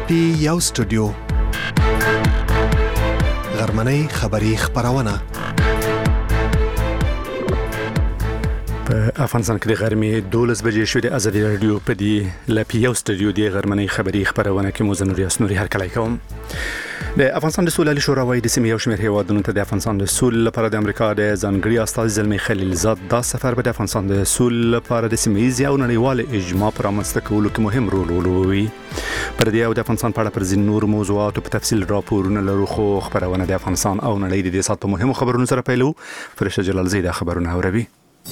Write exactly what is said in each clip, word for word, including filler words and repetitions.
لپی یو سټوډیو غرمنۍ خبری خبرونه په افغانستان کې د غرمې دولس بجې شوې د ازادي رادیو په دی لپی یو سټوډیو د غرمنۍ خبری خبرونه کې مو زنور یاسنوري هر کله کوم د افغانستان د سولې شورا وايي د سیمې یو شمېر هیوادونو ته د افغانستان د سولې لپاره د امریکا د ځانګړي استازي زلمی خلیلزاد دا سفر به د افغانستان د سولې لپاره د سیمې او نړیوال اجماع پر رامنځته کولو کې مهم رول ولوبوي. پر دې او د افغانستان په اړه پر ځینو نور موضوعاتو په تفصیل راپورونه لرو، خو خبرونه د افغانستان او نړۍ د دې سات په مهمو خبرونو سره پیلو. فرشته جلال زیدا خبرونه اوروي.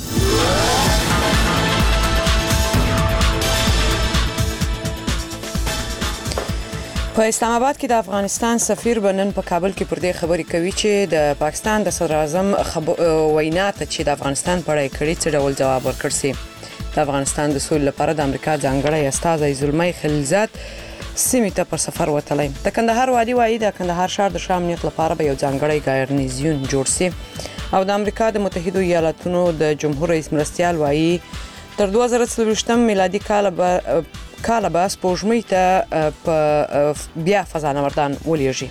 په اسلام آباد کې د افغانستان سفیر بنن په کابل کې پر دې خبرې کوي چې د پاکستان د صدر اعظم خب... وینا ته چې د افغانستان په اړه کړي څه ډول جواب ورکړ سي. د افغانستان د سولې لپاره د امریکا ځانګړی استازی زلمی خلیلزاد سیمې ته پر سفر وتلی. د کندهار والي وايي د کندهار ښار د شامنیت لپاره به یو ځانګړی ګارنیزیون جوړ سي، او د امریکا د متحده ایالاتونو د جمهور رئیس مرستیال وايي تر دوه زره څلوېښتم میلادي کال به کال به سپوږمۍ ته په بیا فضانوردان ولېږي.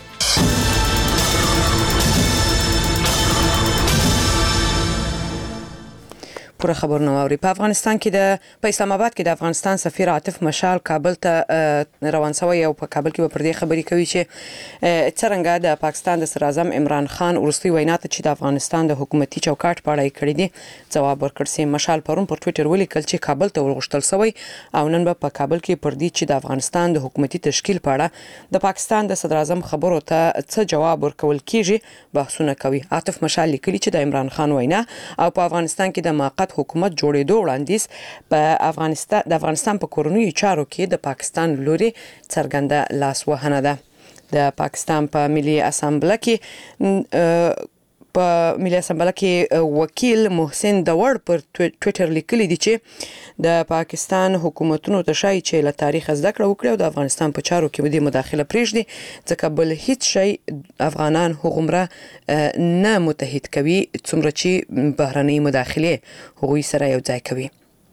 پوره خبرونه واوري. په افغانستان کې د په اسلام آباد کې د افغانستان سفیر عاطف مشال کابل ته روان شوی او په کابل کې پر دې خبرې کوي چې څنګه د پاکستان د صدر اعظم عمران خان ورستي وینا ته چې د افغانستان د حکومتي چوکاټ په اړه کړی دي جواب ورکړ سي. مشال پرون پر ټوئیټر ولیکل چې کابل ته ورغښتل شوی او نن به په کابل کې پر دې چې د افغانستان د حکومتي تشکیل په اړه د پاکستان د صدر اعظم خبرو ته څه جواب ورکول کیږي بحثونه کوي. عاطف مشال لیکلي چې د عمران خان وینا او په افغانستان کې د موقت حکومت جوړېدو وړاندیز په افغانستان د افغانستان په کورنیو چارو کې د پاکستان لوري څرګنده لاسوهنه ده. د پاکستان په ملي اسامبله کې په ملي اسامبله کې وکیل محسن دور پر ټوئیټر لیکلی دی چې د پاکستان حکومتونو ته شای چې له تاریخ زده کړه وکړي او د افغانستان په چارو کې د مداخله پرېږدي ځکه بل هیڅ شی افغانان هغومره نه متحد کوي څومره چې بهرنۍ مداخله هغوی سره یو ځای کوي.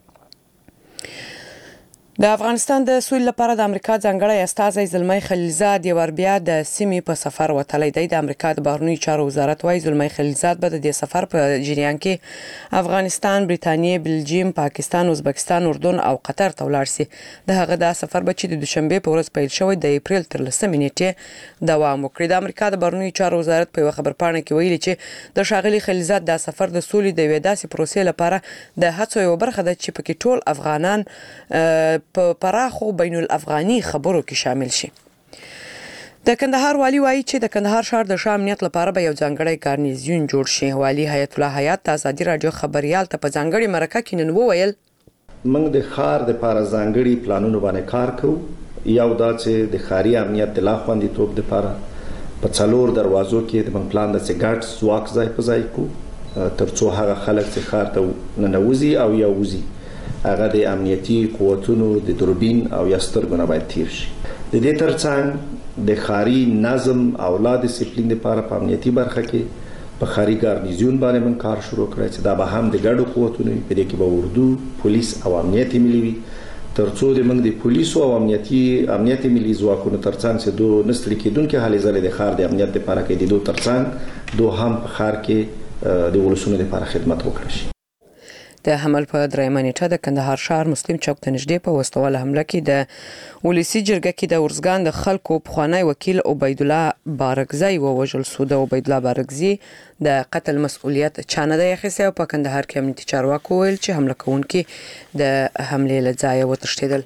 د افغانستان د سولې لپاره د امریکا ځانګړی استازی زلمی خلیلزاد یو بیا د سیمې په سفر وتلی دی. د امریکا د بهرنیو چارو وزارت وايي زلمی خلیلزاد به د دې سفر په جریان کې افغانستان، بریتانیا، بلجیم، پاکستان، ازبکستان، اردن او قطر ته ولاړ سي. د هغه د سفر به چې د دوشنبه په ورځ پیل شوی د اپریل تر لسمې نیټې دوام وکړي. د امریکا د بهرنیو چارو وزارت په خبرپاڼه کې ویلي چې د ښاغلي خلیلزاد د سفر د سولې د یوې داسې پروسې لپاره د هڅو یو برخه ده چې پکې ټول افغانان په پراخو بین الافغاني خبرو کې شامل شي. د کندهار والي وايي چې د کندهار ښار د ښه امنیت لپاره به یو ځانګړی ګارنیزیون جوړ شي. والي حیات الله حیات د ازادي رادیو خبريال ته په ځانګړي مرکه کې نن وویل موږ د ښار د لپاره ځانګړي پلانونو باندې کار کوو. یو دا چې د ښاري امنیت د لا خوندیتوب لپاره په څلور دروازو کې د موږ پلان د سګاټ ځواک ځای په ځای کوو ترڅو هغه خلک چې ښار ته ننوځي او یا وځي هغه د امنیتي قوتونو د دوربین او یا سترګو باید تیر شي. د دې ترڅنګ د ښاري نظم او لا ډیسپلین لپاره په امنیتي برخه کې په ښاري ګارنیزیون باندې من کار شروع کړی چې دا به هم د ګډو قوتونو په دې کې به اردو، پولیس او امنیتي ملي وي ترڅو د موږ د پولیسو او امنیتي امنیتي ملي ځواکونو ترڅنګ چې دوه نستړي کېدونکو هلې ځلې د ښار د امنیت لپاره کې د دوه ترڅنګ دوه هم په ښار کې د ولسونو لپاره خدمت وکړي شي. د حمل په درېیمه نیټه د کندهار ښار مسلم چوک ته نږدې په وسوال حمله کې د ولسی جرګه کې د ورزګان د خلکو پخوانی وکیل عبید الله بارګزی ووژل شو. د عبید الله بارګزی د قتل مسؤلیت چانه د اخیسته او په کندهار کې امنیتي چارواکو ویل چې حمله کوونکي د حملې له ځایه وتښتېدل.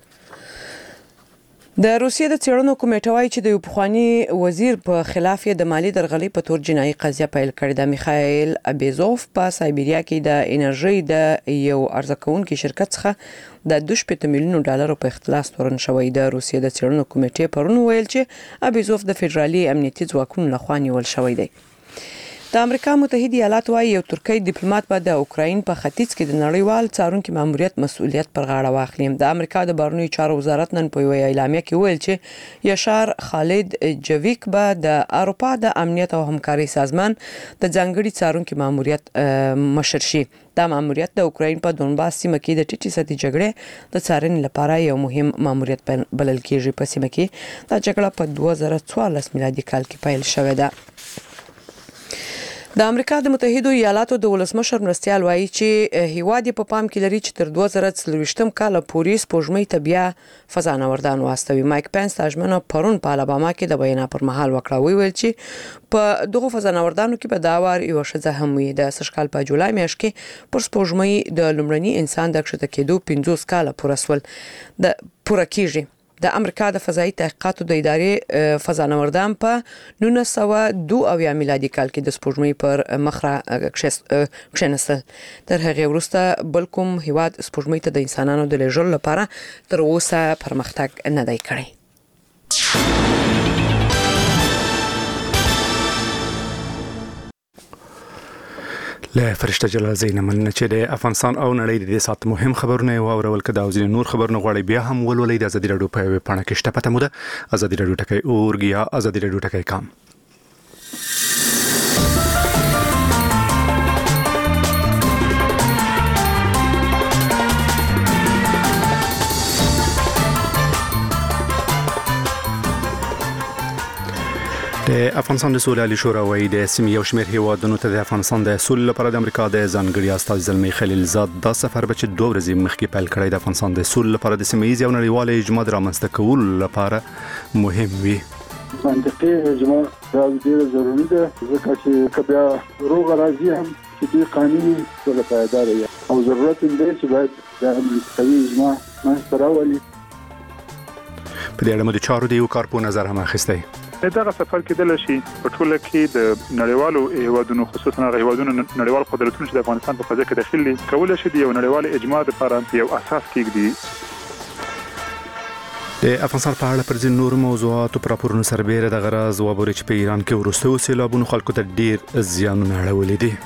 د روسیې د څېړنو کمیټه وايي چې د یو پخوانی وزیر په خلاف یې د مالی درغلۍ په تور جنایي قضیه پیل کړې ده. میخایل ابیزوف په سایبریا کې د انرژي د یو عرضه کوونکي شرکت څخه د دوه شپېته میلیونو ډالرو په اختلاس تورن شوی. د روسیې د څېړنو کمیټې پرون ویل چې ابیزوف د فدرالي امنیتي ځواکونو لخوا نیول شوی دی. د امریکا متحده ایالات وايي یو ترکی ډیپلوماټ به د اوکراین په ختیځ کې د نړیوال څارونکو ماموریت مسؤلیت پر غاړه واخلي. د امریکا د بهرنیو چارو وزارت نن په یوه اعلامیه کې ویل چې یاشار خالد جویک به د اروپا د امنیت او همکاري سازمان د ځانګړي څارونکو ماموریت مشر شي. دا ماموریت د اوکراین په دونباس سیمه کې د ټیټی سطحي جګړې د څارنې لپاره یو مهم ماموریت بلل کېږي. په سیمه کې دا جګړه په دوه زره څوارلس میلادي کال کې پیل شوې ده. د امریکا د متحده ایالاتو د ولسمشر مرستیال وایي چې هیواد په پام کې لري چې تر دوه زره څلوېښتم کال پورې سپوږمۍ ته بیا فضانوردان واستوي. مایک پنس د ژمنو پرون په الاباما کې د بیان پر مهال وکړه ویل چې په دغه فضانوردانو کې په داور یو شزه هم وي. د سشکال په جولای میاشت کې پر سپوږمۍ د لومړني انسان د کښته کېدو پنځوس کال پوره سول د پوره کیږي. د امریکا د فضایي تحقیقاتو د ادارې فضانوردان په نولس سوه دوه اویا میلادي کال کې د سپوږمۍ پر مخه کښېنستل. تر هغه وروسته بل کوم هیواد سپوږمۍ ته د انسانانو د لیږلو لپاره تر اوسه پرمختګ نه دی کړی. له فرشته جلال زین مننه چې د افغانستان او نړۍ د سات مهم خبرونه او اورول کده او ځینې نور خبرونه غواړي بیا هم ولولئ د ازادي رادیو په پاڼه کې شته پته مو ده ازادي رادیو ټکی اورګ یا ازادي رادیو ټکی کام. د افغانستان د سولې شورا وايي د سیمې یو شمېر هیوادونو ته د افغانستان د سولې لپاره د امریکا د ځانګړي استازي زلمی خلیلزاد دا سفر به چې دوه ورځې مخکې پیل کړی د افغانستان د سولې لپاره د سیمې یو نړیوال اجماع رامنځته کولو لپاره مهم وي. منطقي اجماع دا ډېر ضروري ده ځکه چې کبیا روغ راځي هم چې د قانوني سره پایدار وي او ضرورت دی چې باید د امریکایي اجماع منځته راولي. په دې اړه د چارو د یو کار په نظر هم اخیستی. دغه سفر کېدل شي په ټوله کې د نړیوالو هیوادونو خصوصا هغه هیوادونو نړیوال قدرتونو چې د افغانستان په فضا کې داخلي کولای شي د یو نړیوال اجماع لپاره یو اساس کېږدي. د افغانستان په اړه پر ځین نور موضوعاتو پر راپورونو سربېره د غرض وابوري چې په ایران کې وروستیو سیلابونو خلکو ته ډیر زیانونه اړولي دي.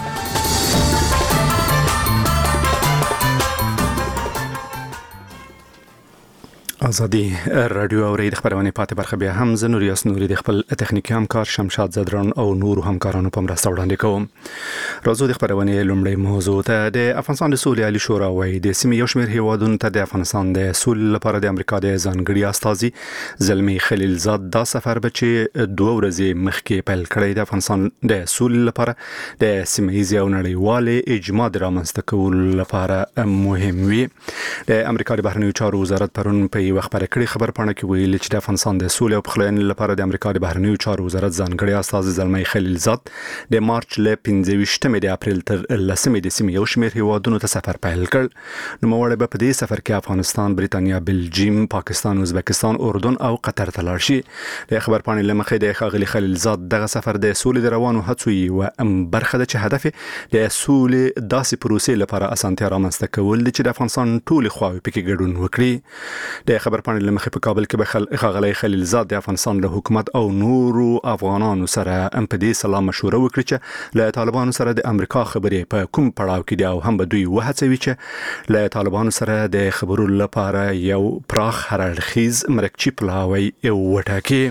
ازادي رادیو اوري د خبرونه پاتې برخه بیا هم زه نور یاسنوري د خپل تخنیکی همکار شمشاد زدران او نور همکارانو په مرسته وړاندې کوم. راځو د خبرونه لومړی موضوع ته د افغانستان د سولې عالی شورا وايي د سیمې یو شمېر هیوادونو ته د افغانستان د سولې لپاره د امریکا د ځانګړي استازي زلمی خلیلزاد دا سفر به چې دوه ورځې مخکې پیل کړی د افغانستان د سولې لپاره د سیمې یو نړیوال اجماع رامنځته کولو لپاره مهم وي. د امریکا د بهرنیو چارو وزارت پرون په یو خبره کړي خبر پاڼه کې ویل چې د افغانستان د سولې او پخلاینې لپاره د امریکا د بهرنیو چارو وزارت ځانګړي استازي زلمی خلیلزاد د مارچ له پنځه ویشتمې د اپریل تر لسمې د سیمې یو شمېر هیوادونو ته سفر پیل کړ. نوموړی به په دې سفر کې افغانستان، بریتانیا، بلجیم، پاکستان، ازبکستان، اردن او قطر ته لاړ شي. د خبر پاڼې له مخې د ښاغلي خلیلزاد دغه سفر د سولې د روانو هڅو یوه برخه ده چې هدف د سولې داسې پروسې لپاره اسانتیا رامنځته کول دي چې د افغانستان ټولې خواوې پکې ګډون وکړي. د خبر پاڼې له مخې په کابل کې به ښاغلی خلیلزاد د افغانستان له حکومت او نورو افغانانو سره هم په دې سلا مشوره وکړي چې له طالبانو سره د امریکا خبرې په کوم پړاو کې دي او هم به دوی وهڅوي چې له طالبانو سره د خبرو لپاره یو پراخ هراړخیز مرکچی پلاوی وټاکي.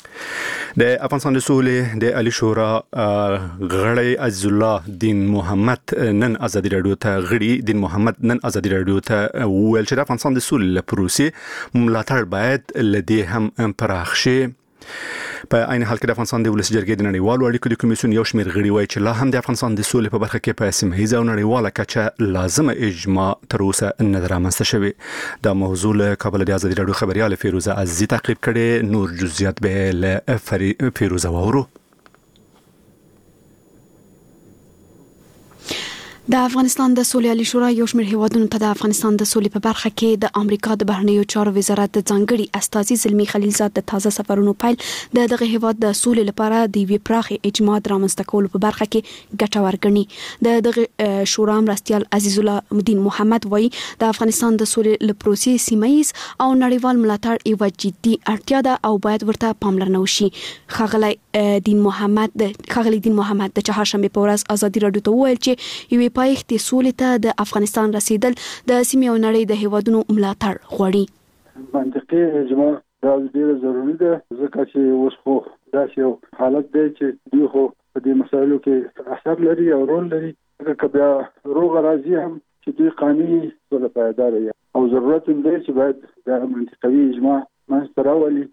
د افغانستان د سولې د عالی شورا غړی عزیز الله دین محمد نن ازادي رادیو ته غړي دین محمد نن ازادي رادیو ته ویل چې د افغانستان د سولې پروسې ملاتړ باید لدی هم پراخ شي. په عین حال کې د افغانستان د ولس جرګې د نړیوالو اړیکو د کمیسیون یو شمېر غړي وایي چې لا هم د افغانستان د سولې په برخه کې په سیمه ییزه او نړیواله کچه لازمه اجماع تر اوسه نه ده رامنځته شوې. دا موضوع له کابل د ازادي رادیو خبريال فیروزه عزیزي تعقیب کړي. نور جزئیات به له فیروزه واورو. د افغانستان د سولې عالی شورا یو شمېر هیوادونو ته د افغانستان د سولې په برخه کې د امریکا د بهرنیو چارو وزارت د ځانګړي استازي زلمی خلیلزاد د تازه سفرونو پیل د دغه هیواد د سولې لپاره د یوې پراخې اجماع رامنځته کولو په برخه کې ګټور ګڼي. د دغه شورا مرستیال عزیز الله الدین محمد وایي د افغانستان د سولې له پروسې سیمایي او نړیوال ملاتړ یو جدي اړتیا ده او باید ورته پاملرنه وشي. ښاغلی دین محمد د ښاغلی دین محمد د چهارشنبه په ورځ ازادي راډیو ته وویل چې یوې پایښت سولې ته د افغانستان رسیدل د سیمې او نړۍ د هیوادونو ملاتړ غواړي. منطقي اجماع دا ډیره ضروري ده ځکه چې اوس خو داسې یو حالت دی چې دوی خو په دې مسایلو کې اثر لري او رول لري. که بیا روغ راځي هم چې دوی قانوني سوله پایدار وي او ضرورت هم دی چې باید د منطقوي اجماع منځته راولي.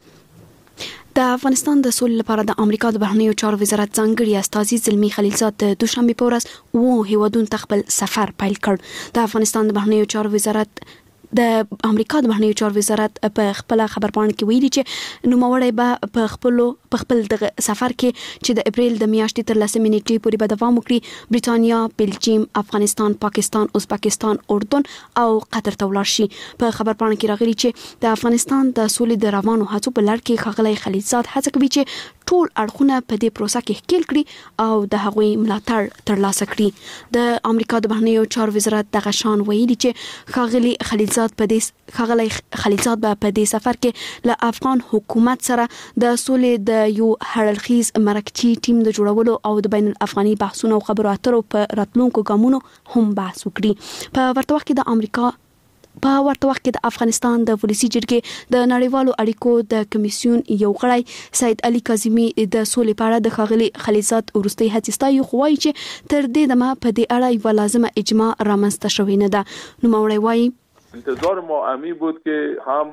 د افغانستان د سولې لپاره د امریکا د بهرنیو چارو وزارت ځانګړي استازي زلمی خلیلزاد د دوشنبه په ورځ وو هیوادونو ته خپل سفر پیل کړ. د افغانستان د بهرنیو چارو وزارت د امریکا د بهرنیو چارو وزارت په خپل خبرپاڼه کې ویلي چې نوموړی به په خپل په خپل د سفر کې چې د اپریل د میاشتې تر لسمې نیټې پورې به دوام وکړي برېټانیا، بلجیم، افغانستان، پاکستان، ازبکستان، اردن او قطر ته ولاړ شي. په خبرپاڼه کې راغلي چې د افغانستان د سولې د روانو هڅو په لړ کې ښاغلی خلیلزاد هڅه کوي چې ټول اړخونه په دې پروسه کې ښکیل کړي او د هغوی ملاتړ ترلاسه کړي. د امریکا د بهرنیو چارو وزارت دغه شان ویلي چې ښاغلی خلیلزاد په دې ښاغلی خلیلزاد به په دې سفر کې له افغان حکومت سره د سولې د یو هړلخیز مرکزي ټیم د جوړولو او د بین الافغاني بحثونو او خبرو اترو په راتلونکو ګامونو هم بحث وکړي. په ورته وخت کې د امریکا په ورته وخت کې د افغانستان د ولسی جرګې د نړیوالو اړیکو د کمیسیون یو غړی سید علي کاظمي د سولې په اړه د ښاغلي خلیلزاد وروستۍ هڅې ستایي، خو وایي چې تر دې دمه په دې اړه یوه لازمه اجماع رامنځته شوې نه ده. نوموړی وایي انتظار ما امی بود که هم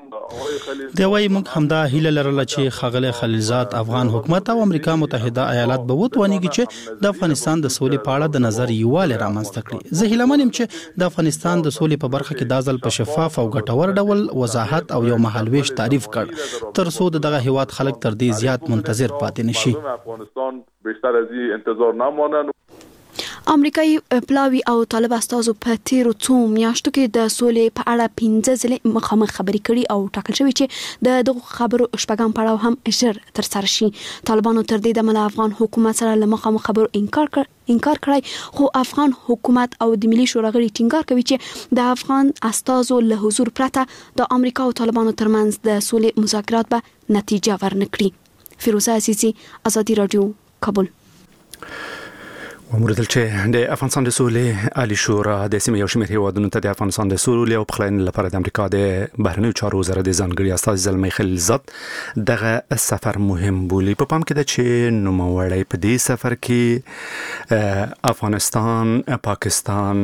دی وایي موږ همدا هیله لرله چې ښاغلی خلیلزاد افغان حکومت او امریکا متحده ایالات به وتوانیږي چې د افغانستان د سولې په اړه د نظر یووالی رامنځته کړي. زه هیله یم چې د افغانستان د سولې په برخه کې دا ځل په شفاف او ګټور ډول وضاحت او یو مهالویش تعریف کړ تر څو دغه هیواد خلک تر دې زیات منتظر پاتې نشي. افغانستان بیشتر از این انتظار نمانند. امریکایي پلاوی او طالب استازو په تیرو څو میاشتو کې د سولې په اړه پنځه ځلې مخامخ خبرې کړي او ټاکل شوی چې د دغو خبرو شپږم پړاو هم ژر ترسره شي. طالبانو تر دې دمه له افغان حکومت سره له مخامخ خبرو انکار کړ انکار کړی، خو افغان حکومت او د ملي شورا غړي ټینګار کوي چې د افغان استازو له حضور پرته د امریکا او طالبانو ترمنځ د سولې مذاکرات به نتیجه ورنکړي. فیروزه عزیزی، ازادي رادیو، کابل. وموردل چې د افغانستان د سولې عالی شورا د سیمې یو شمېر هیوادونو ته د افغانستان د سولې او پخلاینې لپاره د امریکا د بهرنیو چارو وزارت د ځانګړي استازي زلمی خلیلزاد دغه سفر مهم بولي. په پام کې ده چې نوموړی په دې سفر کې افغانستان، پاکستان،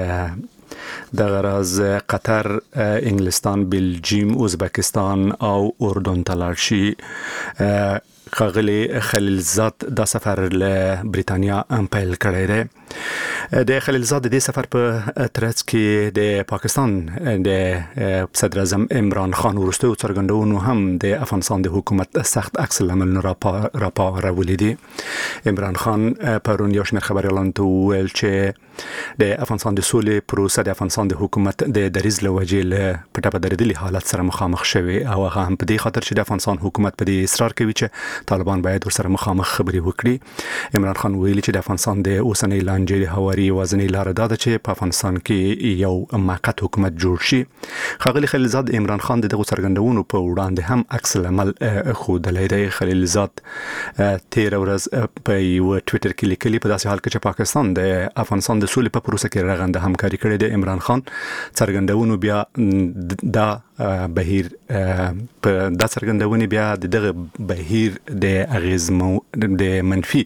د غرض قطر، انګلستان، بلجیم، ازبکستان او اردن ته لاړ شي. ښاغلی خلیلزاد دا سفر له برېټانیا هم پیل کړی دی. د خلیلزاد د دې سفر په ترڅ کې د پاکستان د صدر اعظم عمران خان وروستیو څرګندونو هم د افغانستان د حکومت سخت عکس العملونه راپارولي دي. عمران خان پرون یو شمېر خبریالانو ته وویل چې د افغانستان د سولې پروسه د افغانستان د حکومت د دریځ له وجې له پټه په درېدلي حالت سره مخامخ شوی او هغه هم په دې خاطر چې د افغانستان حکومت په دې اصرار کوي چې طالبان باید ورسره مخامخ خبرې وکړي. عمران خان ویلي چې د افغانستان د اوسنۍ لانجې د هواري یوازینۍ لاره دا ده چې په افغانستان کې یو موقت حکومت جوړ شي. ښاغلی خلیلزاد عمران خان د دغو څرګندونو په وړاندې هم عکس العمل ښودلی دی. خلیلزاد تېره ورځ په یوه ټویټر کې لیکلي په داسې حال کې چې پاکستان د افغانستان د سولې په پروسه کې رغنده همکاري کړې ده. عمران خان څرګندونو بیا دا بهیر په دا څرګندونې بیا د دغه بهیر د اغیزمو د منفي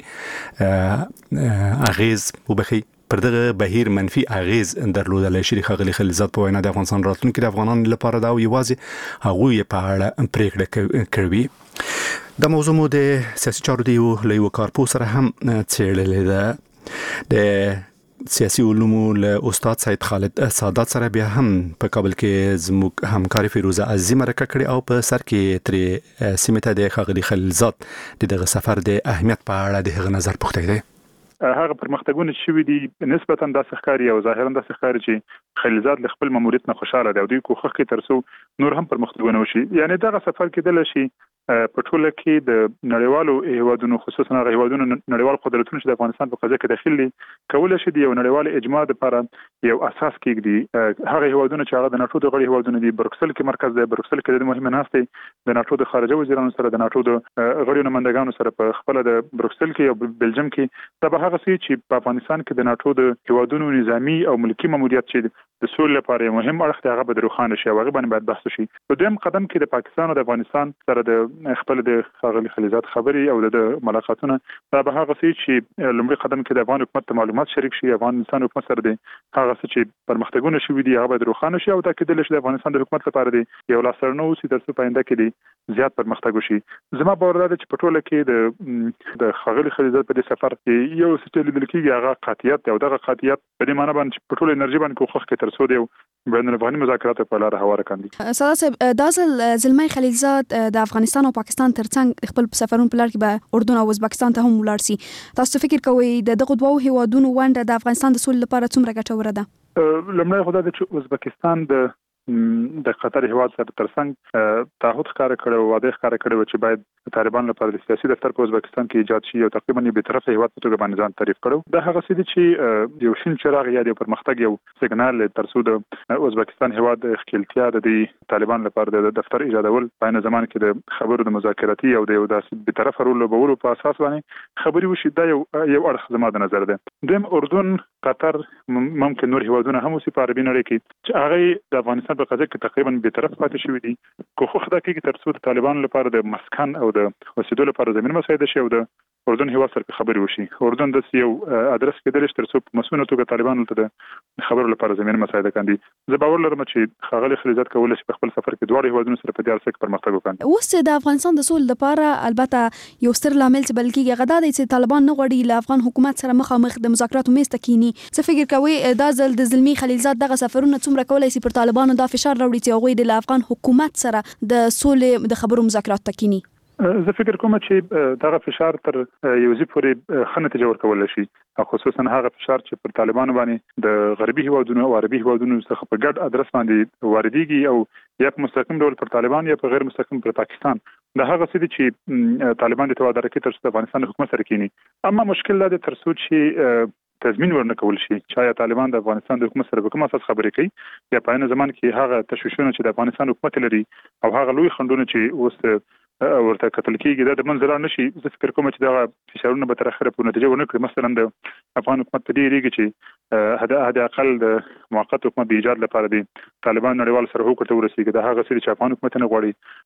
اغیز وبخي پر دغه بهیر منفي اغیز درلودلی شي. ښاغلی خلیلزاد په وینا د افغانستان راتلونکي د افغانانو لپاره دا یوازې هغوی په اړه پریکړه کوي. دا موضوع مو د سیاسي چارو د یو له یوه کارپوه سره هم څېړلې ده. د سیاسي علومو له استاد سید خالد سادات سره بیا هم په کابل کې زموږ همکاري فیروزه عزیزي مرکه کړې او په سر کې ترې سیمې ته د ښاغلي خلیلزاد د دغه سفر د اهمیت په اړه د هغه نظر پوښتی دی. هغه پرمختګونه چې دي نسبتا د ښکاری او ظاهرا د ښکاری چې خلیلزاد له خپل ماموریت نه خوشاله دی او دوی کوخه کې ترسو نور هم پرمختګونه وشي. یعنی دغه سفر کې د لشي په ټوله کې د نړیوالو هیوادونو خصوصا هغه هیوادونو نړیوال قدرتونو چې د افغانستان په قضیه کې داخلي کول شي د یو نړیوال اجماع لپاره یو اساس کېږي. هغه هیوادونو چې هغه د ناتو د غړي هیوادونو دي بروکسل کې مرکز دی، بروکسل کې د مهمه ناستې د ناتو د خارجه وزیرانو سره د ناتو د غړي نمائندګانو سره په خپل د بروکسل کې او بلجیم کې دا به هغه څه چې په افغانستان کې د ناتو د هیوادونو نظامی او ملکی ماموریت چې د سولې لپاره مهم اړخ دی هغه به روښانه شي او هغه باندې باید بحث شي. په دویم قدم کې د پاکستان او د افغانستان سره د خپل د خاغلی خلیلزاد خبري او د ملاقاتونه دا به هغه څه چې لومړی قدم کې د افغان حکومت معلومات شریک شي، افغانستان حکومت سره د هغه څه چې پرمختګونه شوي دي هغه به روښانه شي او دا کېدل شي د افغانستان د حکومت لپاره دی یو لاسرنو سي تر څو پاینده کې دی زیات پرمختګ وشي. زما باور دی چې په ټوله کې د د خاغلی خلیلزاد په دې سفر کې یو څه لیدل کېږي هغه قاطعیت او دغه قاطعیت په دې معنی باندې په ټوله انرژي باندې کوخه کې تر څو دی بین الافغاني مذاکرات په لار هواره کاندي. ساده صاحب دا ځل زلمی خلیلزاد د افغانستان او پاکستان ترڅنګ خپل سفرون په لار کې به اردن او ازبکستان ته هم ولاړ سي. تاسو فکر کوئ د دغه دوه هیوادونو ونډه د افغانستان د سولې لپاره څومره ګټوره ده؟ لمړی خو دا چې ازبکستان د د قطر هیواد سره ترڅنګ تعهد ښکاره کړی او وعده ښکاره کړی چې باید طالبان لپاره د سیاسي دفتر په ازبکستان کې ایجاد شي او تقریبا یې به طرفه هیواد په توګه باندې ځان تعریف کړو. دا هغه څه دي چې یو شین چراغ یا د پرمختګ یو سیګنال ترڅو د ازبکستان هیواد د خپلتیا د طالبان لپاره د دفتر ایجادول په نه زمان کې د خبرو د مذاکراتي او د یو داسې به طرفه رول لوبولو په اساس باندې خبري وشي. دا یو یو اړخ زما د نظر ده. دویم اردن، قطر، ممکن نور هیوادونه هم اوسې په عربي نړۍ کې چې هغه د افغانستان په قضیه کې تقریبا به طرف پاتې شوی دي. کوخه خدا کې تر څو د طالبان لپاره د مسکن او د وسیدو لپاره زمينه مساعده شي او د اردن هیواد سره خبري وشي. اردن د یو ادرس کې درش تر څو مسؤل توګه طالبان ته د خبرو لپاره زمينه مساعده کاندي. زه باور لرم چې خاغلی خلیلزاد کولای شي په خپل سفر کې دوه هیوادونو سره په دې اړه پرمختګ وکړي. اوس د افغانستان د سولې لپاره البته یو ستر لامل چې بلکې غدا دی چې طالبان نه غواړي له افغان حکومت سره مخامخ د مذاکراتو میز ته کینی. څه فکر کوي دا ځل د زلمی خلیلزاد دغه سفرونه څومره کولای شي پر طالبانو دا فشار راوړي چې هغوی د افغان حکومت سره د سولې د خبرو مذاکرات ته کینی؟ زه فکر کوم چې دغه فشار تر یو ځای پورې ښه نتیجه ورکول شي، خصوصا هغه فشار چې پر طالبانو باندې د غربي هیوادونو او عربي هیوادونو څخه په ګډ ادرس باندې واردېږي او یا په مستقیم ډول پر طالبان یا په غیر مستقیم پر پاکستان. دا هغه څه دي چې طالبان د توادر کې تر څو د افغانستان حکومت سره کینی. اما مشکل دا دی تر څو چې تضمین ورنه کول شي چې آیا طالبان د افغانستان د حکومت سره په کوم اساس خبرې کوي یا په عین زمان کې هغه تشویشونه چې د افغانستان حکومت لري او هغه لوی خندونه چې اوس ورته کتل کېږي دا د منځلار نشي. زه فکر کوم چې دا فشارونه به تر اخره په نتیجه ونه کړي. مثلا د افغان حکومت په دې ریږي چې هدا اقل د موقت حکومت د ایجاد لپاره دی طالبان نړیوال سره حکومت ورسیږي. دا هغه څه چې افغان حکومت نه غواړي.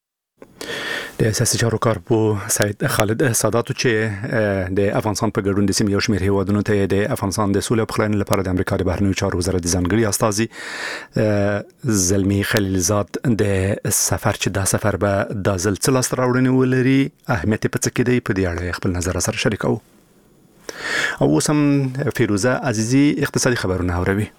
د سیاسي چارو کارپو سید خالد ساداتو چې د افغانستان په ګډون د سیمې یو شمېر هیوادونو ته د افغانستان د سولې او پخلاینې لپاره د امریکا د بهرنیو چارو وزارت ځانګړي استازي زلمی خلیلزاد د سفر چې دا سفر به د ځل څه لاس راوړنې ولري اهمیت په څه کې دی په دې اړه خپل نظر سره شریکو. او اوس هم فیروزه عزیزی اقتصادي خبرونه اوروي.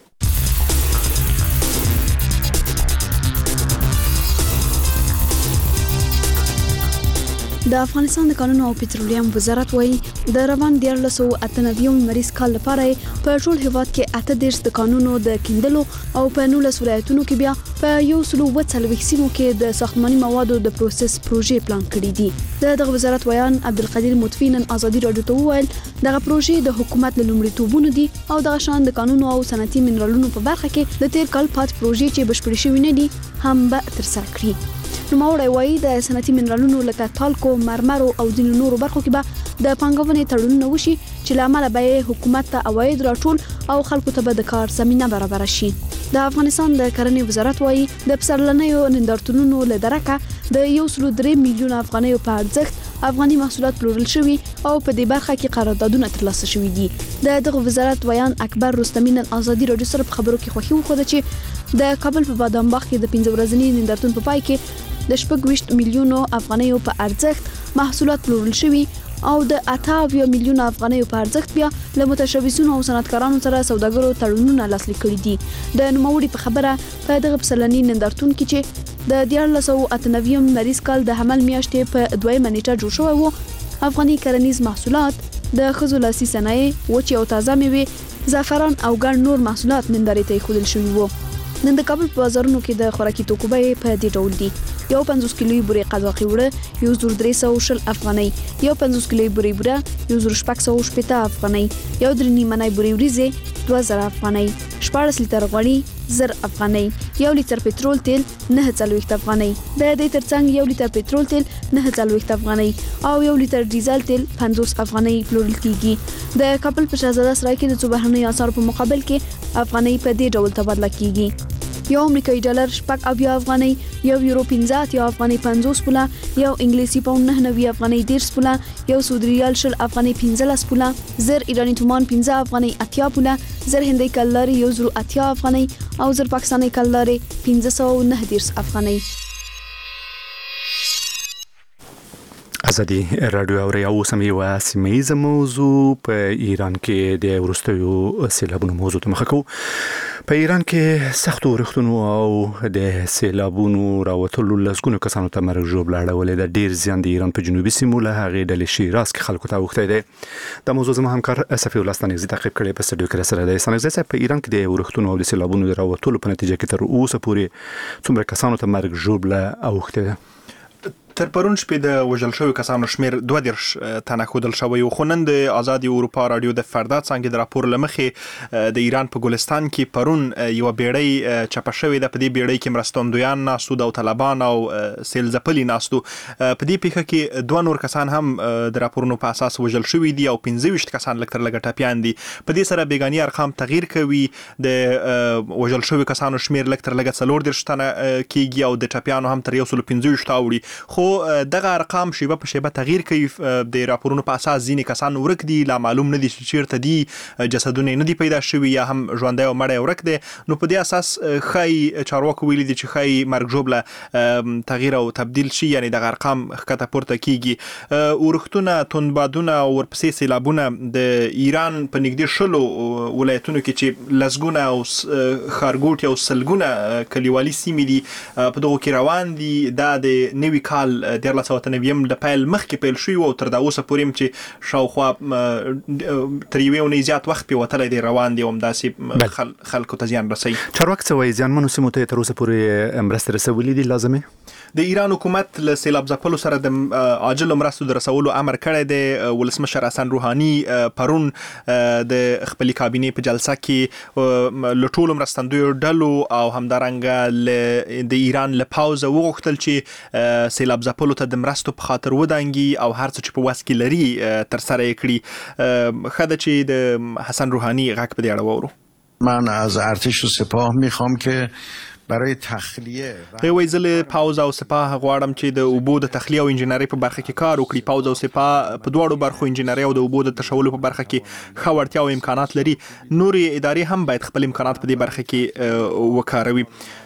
د افغانستان د کانونو او پټرولیم وزارت وایي د روان دیارلس او اته نوي مریض کال لپاره په ټول هیواد کې اته دیرش د کانونو د کیندلو او په نولس ولایتونو کې بیا په یو سلو و څلوېښت سیمو کې د ساختماني موادو د پروسس پروژې پلان کړي دي. دغه وزارت ویان عبدالقدیر مطفی نن ازادي راډیو ته وویل دغه پروژې د حکومت له لومړیتوبونو دي او دغه شان د کانونو او صنعتي منرالونو په برخه کې د تیر کال پات پروژې چې بشپړې شوې نه دي هم به ترسره کړي. نوموړی وایي د صنعتي منرالونو لکه تالکو، مرمرو او ځینو نورو برخو کې به د پانګونې تړونونه وشي چې له امله به حکومت ته عواید راټول او خلکو ته به د کار زمینه برابره شي. د افغانستان د کرنې وزارت وایي د پسرلنیو نندارتونونو له درکه د یو سلو درې میلیونه افغانیو په ارزښت افغاني محصولات پلورل شوي او په دې برخه کې قراردادونه ترلاسه شوي دي. د دغه وزارت ویان اکبر رستمی نن ازادي راډیو سره په خبرو کې خوښي وښوده چې د کابل په بادام باغ کې د پنځه ورځني نندارتون په پای کې د شپږ ویشت میلیونو افغانیو په ارزښت محصولات پلورل شوي او د اته اویا میلیونه افغانیو په ارزښت بیا له متشبثینو او صنعتکارانو سره سوداګرو تړونونه لاسلیک کړي دي. د نوموړي په خبره په دغه پسرلني نندارتون کې چې د دیارلس او اته نوي مریض کال د حمل میاشتې په دویمه نیټه جوړ شوی و افغاني کرنیز محصولات د ښځو لاسي صنایع، وچې او تازه میوې، زعفران او ګڼ نور محصولات نندارې ته ایښودل شوي وو. نن د کابل په بازارونو کې د خوراکي توکو بیې په دې ډول دي: یو پنځوس کیلویي بورې قزاقي وړه یو زر درې سوه شل افغانۍ، یو پنځوس کیلویي بورې بوره یو زر شپږ سوه شپېته افغانۍ، یو درې نیمه بورې وریځې دوه زره افغانۍ، شپاړس لیتر غوړي زر افغانۍ، یو لیتر پټرول تیل نهه څلوېښت افغانۍ، د دې ترڅنګ یو لیتر پټرول تیل نهه څلوېښت افغانۍ او یو لیتر ډیزل تیل پنځوس افغانۍ پلورل کیږي. د کابل په شهزاده سرای کې د څو بهرنیو اسعارو په مقابل کې افغانۍ په دې ډول تبادله کیږي: یو امریکایي ډالر شپږ اویا افغانۍ، یو یورو پنځه اتیا افغانۍ پنځوس پوله، یو انګلیسي پاوند نهه نوي افغانۍ دېرش پوله، یو سعودي ریال شل افغانۍ پنځلس پوله، زر ایراني تومان پنځه افغانۍ اتیا پوله، زر هندۍ کلدارې یو زر اتیا افغانۍ او زر پاکستاني کلدارې پنځه سوه نهه دېرش افغانۍ. ازادي رادیو اوري او سم یو سیمه موضوع په ایران کې د ورستیو سیلابونو موضوع ته مخ کو. په ایران کې سخت ورښتونو او د سیلابونو راوتلو لسګونو کسانو ته مرګ ژوبل اړولې د ډیر زیان د ایران په جنوبي سیمو له هغې ډلې شیراز کې خلکو ته وخته ده. د موضوع زموږ همکار صفی الله ستانګزي تعقیب کړي په سټډیو کې سره ده. ستانګزي په ایران کې د ورښتونو او د سیلابونو راوتلو په نتیجه کې تر اوسه پورې څومره کسانو ته مرګ ژوبل اوخته ده؟ تر پرون شپې د وژل شویو کسانو شمیر دوه دېرش تنه ښودل شوی و. خو نن د آزادي اروپا رادیو د فردا څانګې د راپور له مخې د ایران په ګلستان کې پرون یوه بیړۍ چپه شوې ده. په دې بیړۍ کې مرستندویان ناست وو، داوطلبان او سیل ځپلي ناست وو. په دې پیښه کې دوه نور کسان هم د راپورونو په اساس وژل شوي دي او پنځه ویشت کسان لږ تر لږه ټپیان دي. په دې سره بیګاني ارقام تغییر کوي. د وژل شویو کسانو شمیر لږ تر لږه څلور دېرش تنه کېږي او د ټپیانو هم تر یو سلو پنځه ویشت اوړي. خو دغه ارقام شیبه په شیبه تغییر کوي. د راپورونو په اساس ځینې کسان ورک دي، لا معلوم نه دي چې چیرته دي، جسدونه نه دي پیدا شوي یا هم ژوندی او مړی ورک دی. نو په دې اساس ښایي چارواکو ویلي دي چې ښایي مرګ ژوبله تغییر او تبدیل شي، یعنې دغه ارقام ښکته پورته کیږي. ورښتونه، توندبادونه او ورپسې سیلابونه د ایران په نږدې شلو ولایتونو کې چې لسګونه او ښارګوټي او سلګونه کلیوالي سیمې دي په دغو کې روان دي. دا د نوي کال دیارلس سوه اته نوي د پیل مخکې پیل شوی او تر دا اوسه پورې چې شاوخوا تر یوې اونۍ زیات وخت پې وتلی دی روان دي او همداسې خلکو ته زیان رسوي. چارواکي څه وایي؟ زیانمنو سیمو ته تر اوسه پورې مرستې رسولي دي لازمې؟ د ایران حکومت له سیلاب ځپلو سره د عاجلو مرستو د رسولو امر کړی دی. ولسمشر حسن روحاني پرون د خپلې کابینې په جلسه کې له ټولو مرستندویو ډلو او همدارنګه د ایران له پوځه وغوښتل چې سیلاب ځپلو ته د مرستو په خاطر ودانګي او هر څه چې په وس کې لري ترسره یې کړي. ښه ده چې د حسن روحاني غږ په دې اړه واورو. من از ارتش و سپاه میخوام که برای تخلیه وی زه له پوځ او سپاه غواړم چې د اوبو د تخلیه او انجنیري په برخه کې کار وکړي. پوځ او سپاه په دواړو برخو انجنیري او د اوبو د تشولو په برخه کې ښه وړتیا او امکانات لري. نورې ادارې هم باید خپل امکانات په دې برخه کې وکاروي.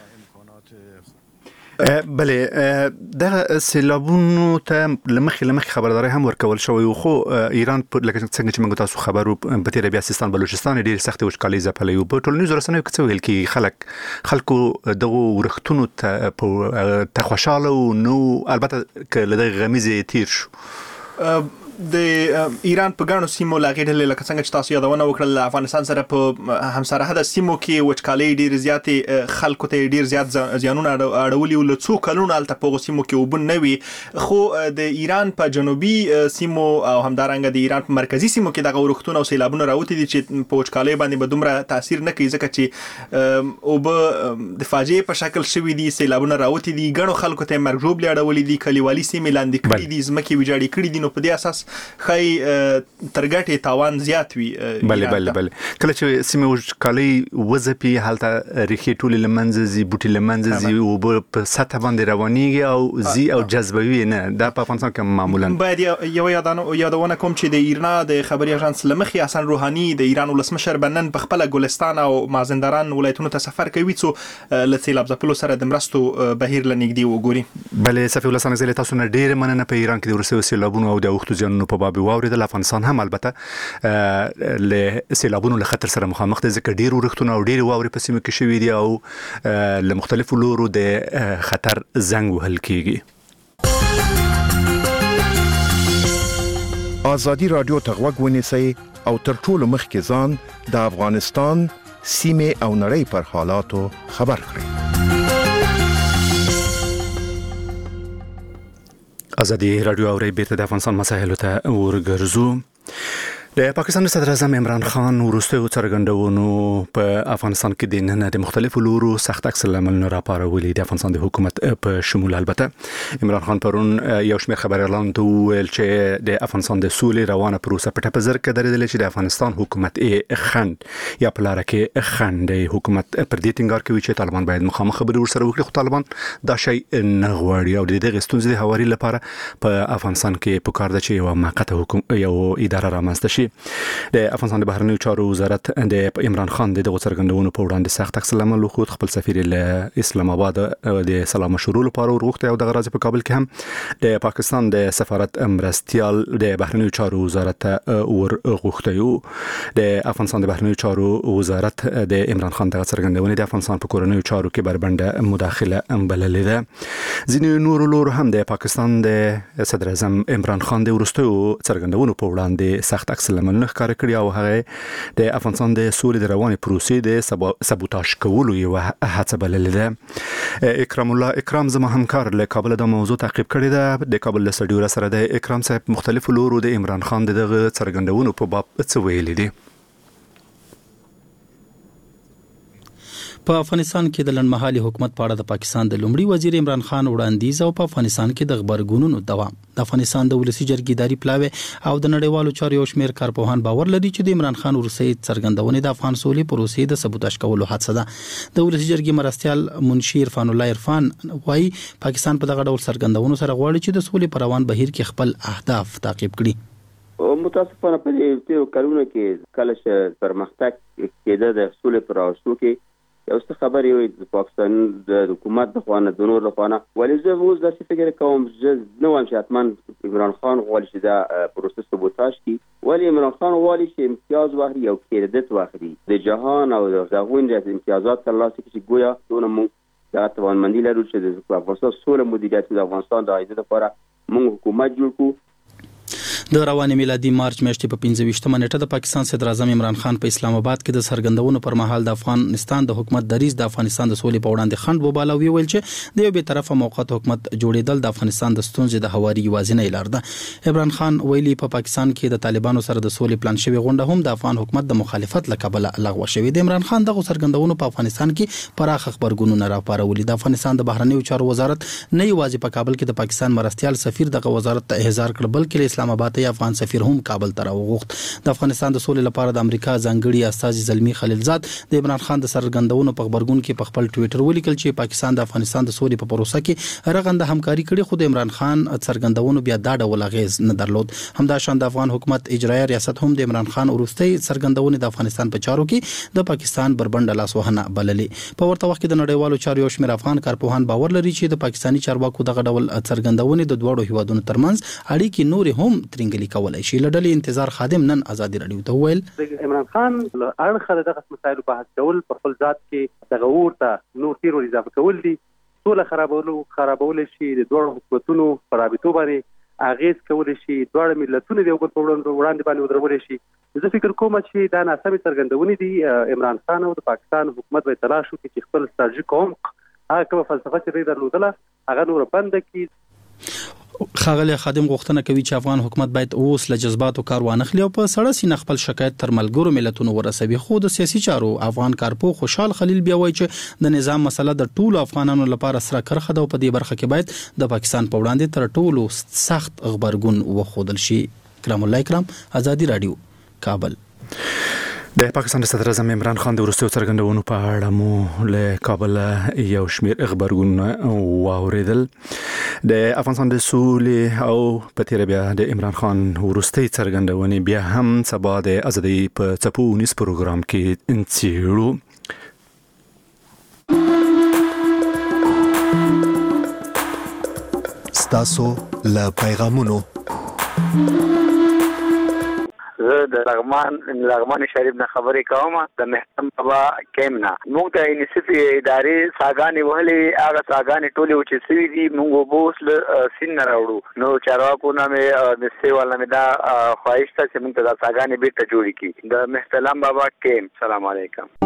بله دغه سیلابونو ته لمخې لمخې خبرداري هم ورکول شوی، خو ایران لکه څنګه چې موږ تاسو خبرو په تیر بیا سیستان بلوچستان ډیر سخت وچکالي ځپلې او په ټولنیزو رسنیو کې څه ویل کی خلک خلکو دغه ورښتونو ته خوشاله نو البته که له دغه غمیزې تیر شو. د ایران په ګڼو سیمو لاغې ډلې لکه څنګه چې تاسو یادونه وکړل افغانستان سره په همسرحده سیمو کې وچکالۍ ډېر زیاتې خلکو ته ډېر زیات زیانونه اړولي له څو کلونو هلته په هغو سیمو کې اوبه نه وي. خو د ایران په جنوبي سیمو او همدارنګه د ایران په مرکزي سیمو کې دغه ورښتونه او سیلابونه راوتي دي چې په وچکالۍ باندې به دومره تاثیر نه کوي ځکه چې اوبه د فاجعې په شکل شوي دي، سیلابونه راوتي دي، ګڼو خلکو ته مرګ ژوبلې اړولي دي، کلیوالي سیمې لاندې کړي دي، ځمکې ویجاړې کړي دي. نو په دې اساس خی تر ګټې تاوان زیات وي. بله بله بله کله چې سیمه وچکالۍ وځپي هلته ریښې ټولې له منځه ځي، بوټي له منځه ځي، اوبه په سطح باندې روانېږي او ځي او جذبوي نه. دا په افغانستان کې معمولا باید یو یادونه کوم چې د ایرنا د خبري اژانس له مخې حسن روحاني د ایران ولسمشر به نن په خپله ګلستان او مازندران ولایتونو ته سفر کوي څو له سیلاب ځپلو سره د مرستو بهیر له نږدې وګوري. بله صفي الله ستانګزي تاسو نه ډېره مننه. په ایران کې د وروستیو سیلابونو او د اوښتو زیانونو په باب واورېدل. افغانستان هم البته له سیلابونو له خطر سره مخامخ دی ځکه ډېر ورښتونه او ډېرې واورې په سیمه کې شوي دي او له مختلفو لورو د خطر زنګ وهل کېږي. ازادي رادیو ته غوږ ونیسئ او تر ټولو مخکې ځان د افغانستان سیمه او نړۍ پر حالاتو خبر کړئ. ازادي رادیو اوري بیرته د افغانستان مسایلو ته ورګرځو. د پاکستان صدر اعظم عمران خان وروستیو څرګندونو په افغانستان کې د نن د مختلفو لورو سخت عکس العملونه راپارولي د افغانستان د حکومت په شمول. البته عمران خان پرون یو شمېر خبريالانو ته ویل چې د افغانستان د سولې روانه پروسه په ټپه زر کې درېدلې چې د افغانستان حکومت یې خند یا پلار کې خند حکومت پر دې ټینګار کوي چې طالبان باید مخامخ خبرې ورسره وکړي، خو طالبان دا شی نه غواړي او د دې ستونزې د هواري لپاره په افغانستان کې پکار ده چې یو موقته حکومت یو اداره رامنځته شي. د افغانستان د بهرنیو چارو وزارت د عمران خان د څرګندونو په وړاندې سخت عکس العمل وکړ. خپل سفیر له اسلام آباد د سلام مشورو لپاره ورغوښته او د غراض په کابل کې هم د پاکستان د سفارت مرستيال د بهرنیو چارو وزارت ورغوښته یو. د افغانستان د بهرنیو چارو وزارت د عمران خان د څرګندونې د افغانستان په کورنیو چارو کې بربنده مداخله بللې ده. ځینې نور لور هم د پاکستان د صدر اعظم عمران خان د ورستیو څرګندونو په وړاندې سخت عکس العمل نه ښکار کړی او هغه د افغانستان د سولې د روانې پروسې د سبوتاژ کولو یو هڅه بللې ده. اکرام الله اکرام زما همکار له کابل د موضوع تعقیب کړی ده. د کابل له سټډیو سره د اکرام صاحب مختلف لورو د عمران خان دغه څرګندونو په باب څه ویلي دي؟ په افغانستان کې د لنډمهالي حکومت په اړه د پاکستان د لومړي وزیر عمران خان وړاندیز او په افغانستان کې د خبرګونونو دوام د افغانستان د ولسی جرګې داري پلاوي او د نړیوالو چارو یو شمېر کارپوهان باور لري چې د عمران خان ورسې څرګندونې د افغان سولې پروسې د سبوتاژ کولو حادثه ده. د ولسی جرګې مرستيال منشي عرفان الله عرفان وايي پاکستان په دغه ډول څرګندونو سره غواړي چې د سولې پر روان بهیر کې خپل اهداف تعقیب کړي. متاسفانه په دې تیرو کلونو کې کله چې پرمختګ کېده د سولې پر راوستو کې یو څه خبرې وي د پاکستان د حکومت د خوانه د نور د خوانه ولې زه اوس داسې فکر کوم چې نو وایم چې حتما عمران خان غواړي چې دا پروسس سبوتاژ کړي، ولی عمران خان غواړي چې امتیاز واخلي او کریډټ واخلي د جهان او د غوښتنې د امتیازات ترلاسه کړي. ګویا دونه موږ د توانمندي لرو چې د افغانستان سوله مدیریت د افغانستان د عاید لپاره موږ حکومت جوړ کړو. د رواني میلادي مارچ میاشتې په پنځه ویشتمه نیټه د پاکستان صدر اعظم عمران خان په اسلام آباد کې د څرګندونو پر مهال د افغانستان د حکومت دریځ د افغانستان د سولې په وړاندې خنډ وباله ویل چې د یو به طرفه موقت حکومت جوړېدل د افغانستان د ستونزې د هواري یوازینۍ لار ده. عمران خان ویلي په پاکستان کې د طالبانو سره د سولې پلان شوی غونډه هم د افغان حکومت د مخالفت لکبله لغوه شوې. د عمران خان دغه څرګندونو په افغانستان کې پراخ خبرګونونه راپارولي. د افغانستان د بهرنیو چارو وزارت نه یوازې په کابل کې د پاکستان مرستيال سفیر دغه وزارت ته احضار کړ بلکې اسلام آباد ته افغان سفیر هم کابل ته راوغوښت. د افغانستان د سولې لپاره د امریکا ځانګړي استازي زلمی خلیلزاد د عمران خان د څرګندونو په خبرګون کې په خپل ټوئیټر ولیکل چې پاکستان د افغانستان د سولې په پروسه کې رغنده همکاري کړې، خو د عمران خان څرګندونو بیا دا ډول اغیز نه درلود. همداشان د افغان حکومت اجرایي ریاست هم د عمران خان وروستي څرګندونې د افغانستان په چارو کې د پاکستان بربنډ لاسوهنه بللې. په ورته وخت کې د نړیوالو چارو یو شمېر افغان کارپوهان باور لري چې د پاکستاني چارواکو دغه ډول څرګندونې د دوړو هیوادونو ترمنځ اړیکې نور هم ترنګلي کولای شي. لړلې انتظار خادم نن ازادي رادیو ته ویل عمران خان اړخه دغه مسایلو بحث کول په خپل ذات کې دغه ورته نور تیر ور اضافه کول دي. ټول خرابولو خرابول شي د دوه حکومتونو پر رابطو باندې اغیز کول شي، دوه ملتونو د یو بل په وړاندې باندې ودرول شي. زه فکر کوم چې دا ناسمې څرګندونې دي. عمران خان او د پاکستان حکومت به تلاش وکړي چې خپل ستراتیژیک عمق هغه کومه فلسفه چې درلودله هغه نور بند کړي. خاغلی خادم غوښتنه کوي چې افغان حکومت باید اوس له جذباتو کار وانخلي او په سړه سینه خپل شکایت تر ملګرو ملتونو ورسوي. خو د سیاسي چارو افغان کارپو خوشحال خلیل بیا وایي چې د نظام مسله د ټولو افغانانو لپاره سره کرخه ده او په دې برخه کې باید د پاکستان په وړاندې تر ټولو سخت خبرګون وښودل شي. کرام الله کرام، ازادي رادیو، کابل. د پاکستان صدر اعظم عمران خان د وروستیو څرګندونو په اړه مو له کابل یو شمېر خبرګونونه واوریدل. د افغانستان د سولې او په تیر بیا د عمران خان وروستۍ څرګندونې بیا هم سبا د ازادي په څپو ونیس پروګرام کې انڅیړو. ستاسو له پیغامونو زه زه د لغمان لغمان شریف نه خبرې کوم د محترم بابا کیمنا موږ ته یونیسف ادارې ساګانې وهلې هغه ساګانې ټولې چې سوي دي موږ بوس له سین نه راوړو نو چارواکو نه مې د سیوال نه دا خواهش ته چې موږ ته دا ساګانې بیرته جوړې کړي د محترم بابا کیم سلام علیکم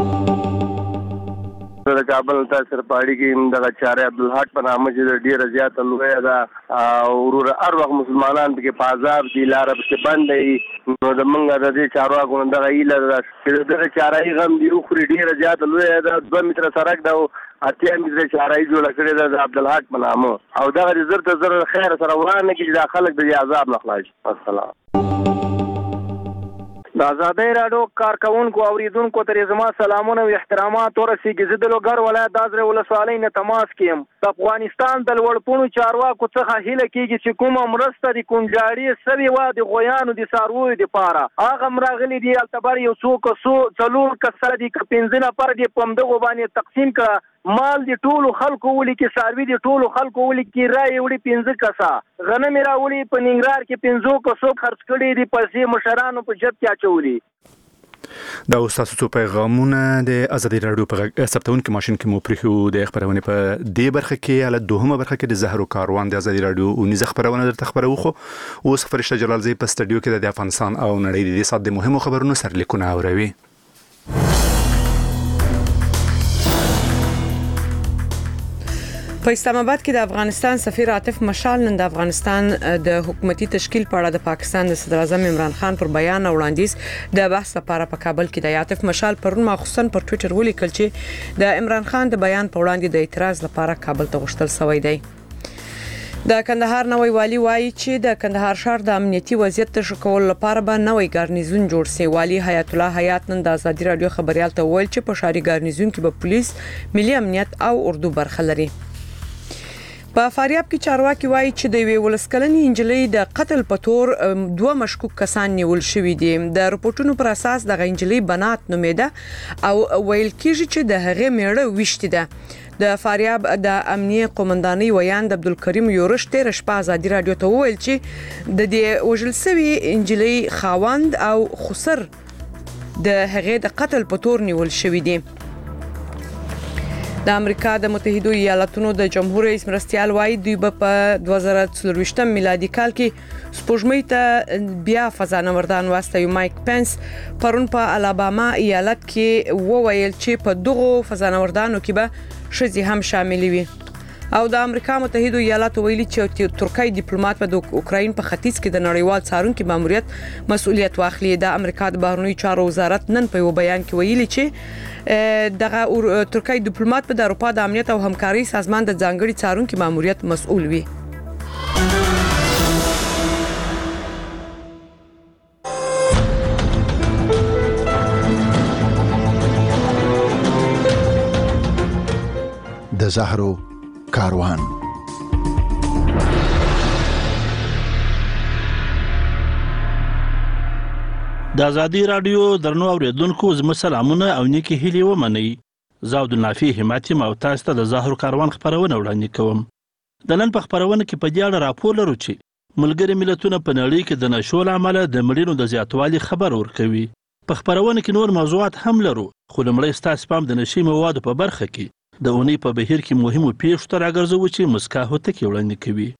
د کابل تاسو پاړی کې د چاره عبدالحق په نامه چې ډیر زیات لوی دا ورور هر وخت مسلمانان کې پازاب دي لار په بند دي نو د منګه د دې چارواکو د غیله د د چارای غم دی خو ډیر زیات لوی دا دوه متر سرک دا اتیا متر چارای جوړ کړی د عبدالحق په نامه او دا زر ته زر خیر سره ورانه کې د خلک د عذاب نه خلاص. السلام د آزادۍ راډیو کارکونکو اوریدونکو ته زما سلامونه او احترامات ورسیږي. زه د لوګر ولایت د ازره ولسوالۍ نه تماس کوم. د افغانستان د لوړپوړو چارواکو څخه هیله کیږي چې کومه مرسته د کونجاړي سوي وا د غویانو د څارویو لپاره هغه مراغلي دی التبر یو څوک سو څلور کسر دي ک پنځنه پر دي پمدغه باندې تقسیم کړه مال دی ټولو خلکو ولي کې ساروي دی ټولو خلکو ولي کې رای وړي پنځه کسا غنم راولي په ننګرهار کې پنځو کسو خرڅ کړي دي پیسې مشرانو په جب کې اچولي. دا استاد څو پیغامونه د ازادي راډیو په سپټون کې ماشين کې مو پرېخو د خبرونه په دې برخه کې ال دوهمه برخه کې د زهرو کاروان د ازادي راډیو او نيزه خبرونه درته خبرو خو اوس فرشته جلال زی په سټډیو کې د افغانستان او نړۍ د صد مهمو خبرونو سرلیکونه اوروي. په اسلام آباد کې د افغانستان سفیر عاطف مشال نن د افغانستان د حکومتي تشکیل په اړه د پاکستان د صدر اعظم عمران خان پر بیان وړاندیز د بحث لپاره په کابل کې د عاطف مشال پرون مخصوصا پر ټوئیټر ولیکل چې د عمران خان د بیان په وړاندې د اعتراض لپاره کابل ته غوښتل شوی دی. د کندهار نوې والی وایي چې د کندهار ښار د امنیتي وضعیت تشریح کول لپاره به نوې ګارنیزون جوړ شي. والی حیات الله حیات نن د ازادي راډیو خبريال ته ویل چې په ښاري ګارنیزون کې به پولیس، ملي امنیت او اردو برخه لري. په فاریاب کې چارواکي وایي چې د یوې ولسکلنې انجلۍ د قتل په تور دوه مشکوک کسان نیول شوي دي. د رپورټونو پر اساس د انجلۍ بنات نومېده او ویل کېږي چې د هغې میړه وشتي ده. د فاریاب د امنیه قومندانۍ ویاند عبدالکریم یورش تیر شپه ازادي راډیو ته وویل چې د دې وژل شوی انجلۍ خاوند او خسر د هغې د قتل په تور نیول شوي دي. د امریکا د متحده ایالاتونو د جمهور رئیس مرستيال وایي دوی په دوه زره څلور میلادي کال کې سپوږمۍ ته بیا فضانوردان واستوي. مایک پنس پرون په الاباما ایالت کې وویل چې په دغه فضانوردانو کې به شذې هم شامل وي. او د امریکا متحده ایالاتو ویلي چې ترکیه ډیپلوماټ په د اوکراین په ختیځ کې د نړیوال څارونکو ماموریت مسؤلیت واخلي. د امریکا د بهرنیو چارو وزارت نن په یو بیان کې ویلي چې دغه ترکیه ډیپلوماټ په د اروپا د امنیت او همکاري سازمان د ځانګړي څارونکو ماموریت مسؤل وي. د زهرو کاروان. د ازادي راډیو درنو اوریدونکو زما سلامونه او نیکی هیلې ومنئ. زه عبدالنافع همت یم او تاسو ته د زهرو کاروان خبرونه وړاندې کوم. د نن په خبرونه کې په دې اړه راپور لرو چې ملګري ملتونه په نړۍ کې د نشو له امله د مړینو د زیاتوالي خبر ورکوي. په خبرونه کې نور موضوعات هم لرو خو لومړی ستاسو پام د نشي موادو په برخه کې د اونۍ په بهیر کې مهمو پیښو ته راګرځو چې مسکا هوتکي وړاندې کوي.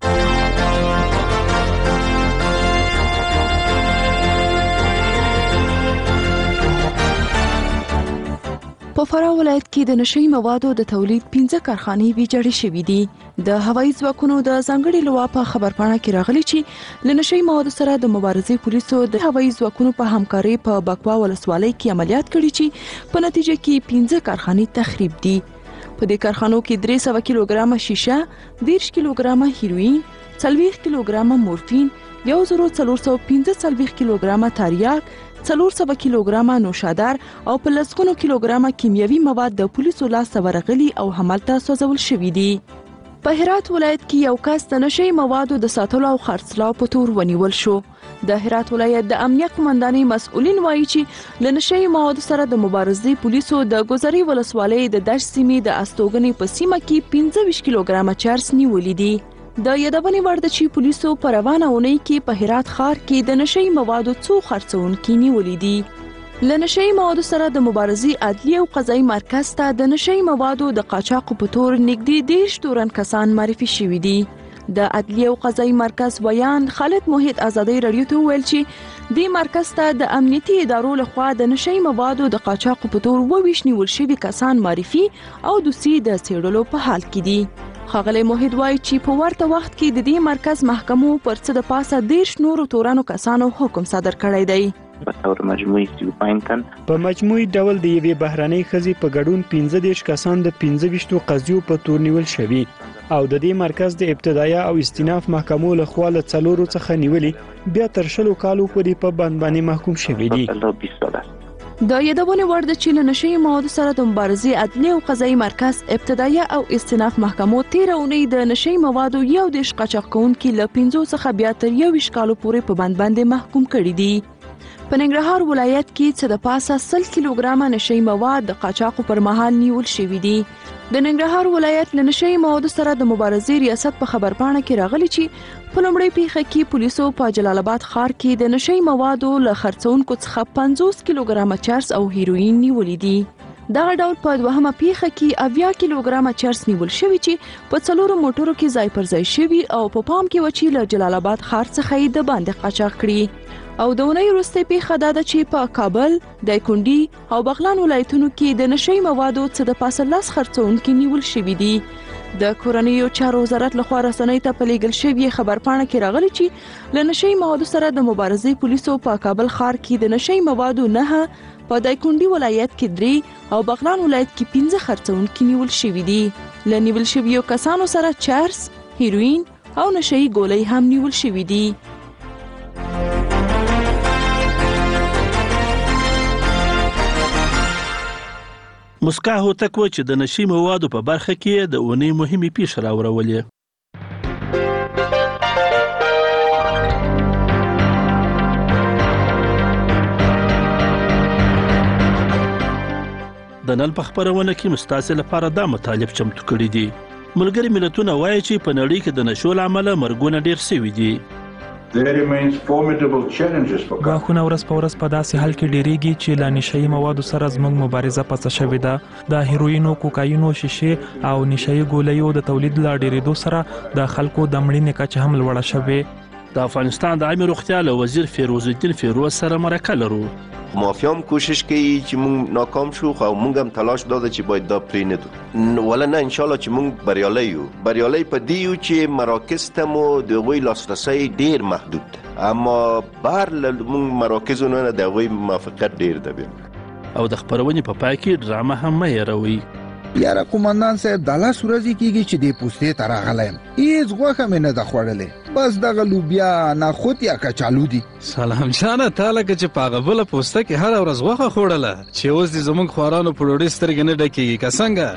په فراه ولایت کې د نشئی موادو د تولید پنځه کارخانې ویجاړې شوې دي. د هوایي ځواکونو د ځانګړي لوا په خبرپاڼه کې راغلي چې له نشئی موادو سره د مبارزې پولیسو د هوایي ځواکونو په همکارۍ په بکوا ولسوالۍ کې عملیات کړي چې په نتیجه کې پنځه کارخانې تخریب دي. په دې کارخانو کې درې سوه کیلوګرامه شیشه، دېرش کیلوګرامه هیروین، څلوېښت کیلوګرامه مورفین، یو زر څلور سوه پنځه څلوېښت کیلوګرامه تریاک، څلور سوه کیلوګرامه نوشادر او په لسګونو کیلوګرامه کیمیاوي مواد د پولیسو لاسته ورغلي او همالته سوځول شوي دي. په هرات ولایت کې یو کس د نشئی موادو د ساتلو او خرڅلاو په تور ونیول شو. د هرات ولایت د امنیه قومندانۍ مسؤلین وایي چې له نشئی موادو سره د مبارزې پولیسو د ګوزري ولسوالۍ د دشت سیمې د استوګنې په سیمه کې پنځه ویشت کیلوګرامه چرس نیولې دي. د یادونې وړ ده چې پولیسو په روانه اونۍ کې په هرات ښار کې د نشئی موادو څو خرڅونکي نیولي دي. له نشئی موادو سره د مبارزې عدلي او قضایي مرکز ته د نشئی موادو د قاچاقو په تور نږدې دېرش تورن کسان معرفي شوي دي. د عدلي او قضایي مرکز ویان خالد موحد ازادۍ راډیو ته وویل چې دې مرکز ته د امنیتي ادارو لخوا د نشئی موادو د قاچاقو په تور وویش نیول شوي کسان معرفي او دوسیې د څېړلو په حال کې دي. ښاغلی موحد وایي چې په ورته وخت کې د دې مرکز محکمو پر څه د پاسه دېرش نورو تورنو کسانو حکم صادر کړی دی. په مجموعي ډول د یوې بهرنۍ ښځې په ګډون پنځه دېرش کسان د پنځه ویشتو قضیو په تور نیول شوي او د دې مرکز د ابتدایه او استیناف محکمو لخوا له څلورو څخه نیولې بیا تر شلو کالو پورې په بند باندې محکوم شوي دي. د یادونې وړ ده چې له نشئی موادو سره د مبارزې عدلي او قضایي مرکز ابتدایه او استیناف محکمو تېره اونۍ د نشئی موادو یو دېرش قاچاق کوونکي له پنځو څخه بیا تر یوویشت کالو پورې په بند باندې محکوم کړي دي. په ننګرهار ولایت کې څه د پاسه سل کیلوګرامه نشئی مواد د قاچاقو پر مهال نیول شوي دي. د ننګرهار ولایت له نشئی موادو سره د مبارزې ریاست په خبرپاڼه کې راغلي چې په لومړۍ پیښه کې پولیسو په جلال آباد ښار کې د نشئی موادو له خرڅونکو څخه پنځوس کیلوګرامه چرس او هیروین نیولي دي. دغه ډول په دوهمه پیښه کې اویا کیلوګرامه چرس نیول شوي چې په څلورو موټرو کې ځای پر ځای شوي او په پام کې و چې له جلال آباد ښار څخه یې د باندې قاچاق کړي. او د اونۍ وروستۍ پیښه دا ده چې په کابل، دایکنډي او بغلان ولایتونو کې د نشئی موادو څه د پاسه لس خرڅونکي نیول شوي دي. د کورنیو چارو وزارت لخوا رسنۍ ته په لیږل شوې خبرپاڼه کې راغلي چې له نشئی موادو سره د مبارزې پولیسو په کابل ښار کې د نشئی موادو نه، په دایکنډي ولایت کې درې او بغلان ولایت کې پنځه خرڅونکي نیول شوي دي. له نیول شویو کسانو سره چرس، هیروین او نشئی ګولۍ هم نیول شوي دي. مسکا هوتک و چې د نشئی موادو په برخه کې د اونۍ مهمې پیښې راوړولې. د نن په خبرونه کې مستاسې لپاره دا مطالب چمتو کړي دي. ملګري ملتونه وایي چې په نړۍ کې د نشو له امله مرګونه ډېر شوي دي. ګواښونه ورځ په ورځ په داسې حال کې ډیریږي چې له نشئی موادو سره زموږ مبارزه پڅه شوې ده. د هیروینو، کوکاینو، شیشې او نشئی ګولیو د تولید له ډیریدو سره د خلکو د مړینې کچه هم لوړه شوې. د افغانستان د عامه روغتیا له وزیر فیروز الدین فیروز سره مرکه لرو. مافیا هم کوشش کوي چې موږ ناکام شو، خو موږ هم تلاش داده چې باید دا پرې نه دو ولا نه ان شاء الله چې موږ بریالي یو. بریالي په دې یو چې مراکز ته مو د غوي لاسرسي ډیر محدود ده، اما بهر له موږ مراکزو نه د غوي موافقت ډیر ده. او د خبرونې په پای کې ډرامه هم مې یاروي. یاره قومندان صاحب د لاس ورځي کیږي چې د پوستې ته راغلم، هیڅ غوښه مې نه ده خوړلې، بس دغه لوبیا نخود یا کچالو دي. سلام جانه، تا لکه چې په هغه بله پوسته کې هره ورځ غوښه خوړله چې اوس دې زموږ خوارانو په ډوډۍ سترګې نه ډکېږي که څنګه؟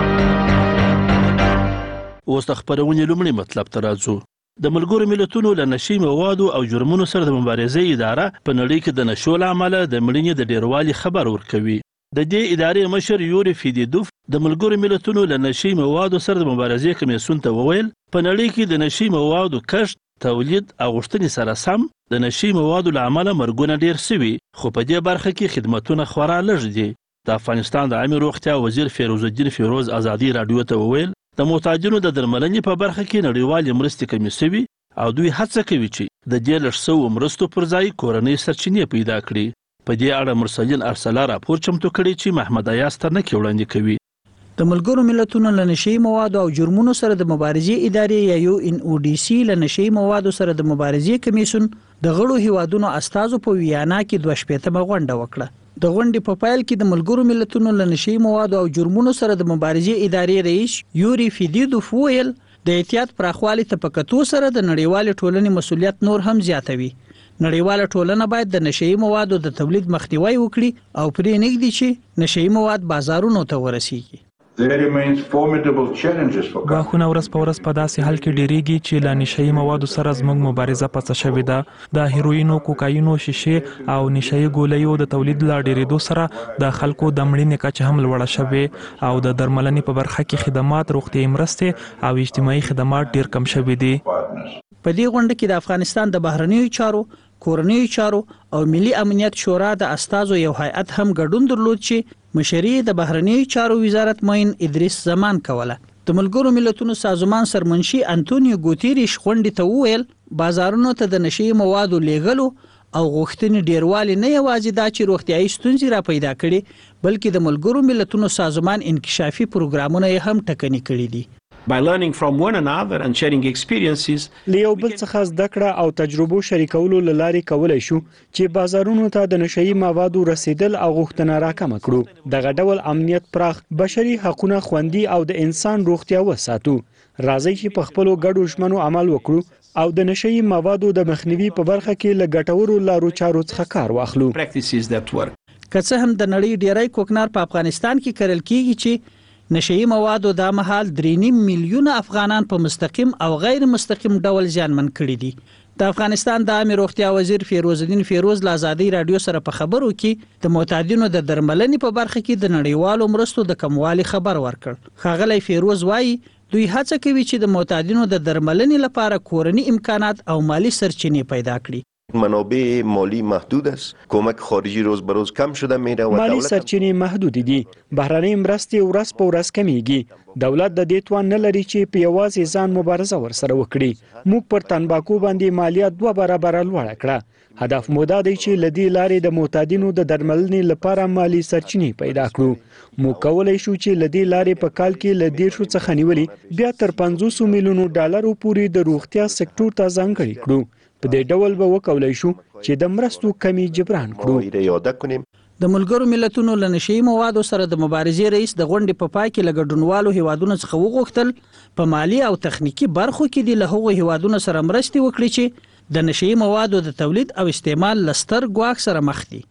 اوس د خبرونې لومړی مطلب ته راځو. د ملګرو ملتونو له نشئی موادو او جرمونو سره د مبارزې اداره په نړۍ کې د نشو له امله د مړینې د ډیروالي خبر ورکوي. د دې ادارې مشر یوري فیدیدوف د ملګرو ملتونو له نشئی موادو سره د مبارزې کمیسیون ته وویل په نړۍ کې د نشئی موادو کښت، تولید او غوښتنې سره سم د نشئی موادو له امله مرګونه ډیر شوي، خو په دې برخه کې خدمتونه خورا لږ دي. د افغانستان د عامه روغتیا وزیر فیروز الدین فیروز ازادۍ راډیو ته وویل د محتاجینو د درملنې په برخه کې نړیوالې مرستې کمې شوي او دوی هڅه کوي چې د دې لږ سوو مرستو پر ځای کورنۍ سرچینې پیدا کړي. په دې اړه مرسلین ارسلا راپور چمتو کړی چې محمد ایاز ترنکي وړاندې کوي. د ملګرو ملتونو له نشئی موادو او جرمونو سره د مبارزې ادارې یا یو ان او ډي سي له نشئی موادو سره د مبارزې کمیسیون د غړو هیوادونو استازو په ویانا کې دوه شپېتمه غونډه وکړه. د غونډې په پایل کې د ملګرو ملتونو له نشئی موادو او جرمونو سره د مبارزې ادارې رئیس یوري فیدیدوف ویل د احتیاط پراخوالي ته په کتو سره د نړیوال ټولنې مسولیت نور هم زیاتوي. نړیواله ټولنه باید د نشئی موادو د تولید مخنیوي وکړي او پرې نږدې چې نشئی مواد بازارونو ته ورسیږي. غاښونه ورځ په ورځ په داسې حال کې ډیریږي چې له نشهیي موادو سره زموږ مبارزه پڅه شوې ده. د هیروینو، کوکاینو، شیشې او نشهیي ګولیو د تولید لا ډیریدو سره د خلکو د مړینې کچه هم لوړه شوې او د درملنې په برخه کې خدمات، روغتیايي مرستې او اجتماعي خدمات ډیر کم شوي دي. په دې غونډه کې د افغانستان د بهرنیو چارو، کورنیو چارو او ملي امنیت شورا د استازو یو هیئت هم ګډون درلود چې مشري د بهرنیو چارو وزارت معین ادریس زمان کوله. د ملګرو ملتونو سازمان سرمنشي انټونیو ګوتيریش غونډې ته وویل بازارونو ته د نشي موادو لیږلو او غوښتنې ډیروالی نه یوازې دا چې روغتیايي ستونزې را پیدا کړي بلکې د ملګرو ملتونو سازمان انکشافي پروګرامونه یې هم ټکني کړي دي. By learning from one another and sharing experiences, لیو بل څخه زده کړه او تجربو شریکولو لاري کولای شو چې بازارونو ته د نشئی موادو رسیدل او غوښتنه راکمه کړو. دغه ډول امنیت پراخ، بشري حقوقونه خوندي او د انسان روغتیا وساتو. راځي چې په خپلو ګډو ژمنو عمل وکړو او د نشئی موادو د مخنیوي په برخه کې له ګټورو لارو چارو څخه کار واخلو. که څه هم د نړۍ ډیری کوکنار په افغانستان کې کرل کیږي چې نشئی موادو د مهال درې نیم میلیونه افغانان په مستقیم او غیر مستقیم ډول ځانمن کړي دي. د افغانستان د عامه روغتیا وزیر فیروز الدین فیروز له آزادۍ رادیو سره په خبرو کې د معتادینو د درملنې په برخه کې د نړیوالو مرستو د کموالي خبر ورکړ. ښاغلی فیروز وایي دوی هڅه کوي چې د معتادینو د درملنې لپاره کورنی امکانات او مالی سرچینې پیدا کړي. منابع مالی محدود است. کمک خارجی روز به روز کم شده میره و مالی سرچینې محدود دي. بهرنۍ مرستې ورځ په ورځ کمیږي. دولت د دې توان نه لري چې په یوازې ځان مبارزه ورسره وکړي. موږ پر تنباکو باندې مالیات دوه برابر لوړه کړه. هدف مو دا دی چې لدی لارې د معتادینو د درملنې لپاره مالی سرچینې پیدا کړو. موږ کولای شو چې لدی لارې په کال کې لدی شو څخه نیولې بیا تر پنځوس میلیونو ډالرو پورې د روغتیا سکتور ته ځانګړي کړو. په دې ډول به وکولای شو چې د مرستو کمی جبران کړو. د ملګرو ملتونو له نشئی موادو سره د مبارزې رئیس د غونډې په پای کې له ګډونوالو هیوادونو څخه وغوښتل په مالی او تخنیکی برخو کې د له هغو هیوادونو سره مرستې وکړي چې د نشئی موادو د تولید او استعمال لستر ګواښ سره مخ دي.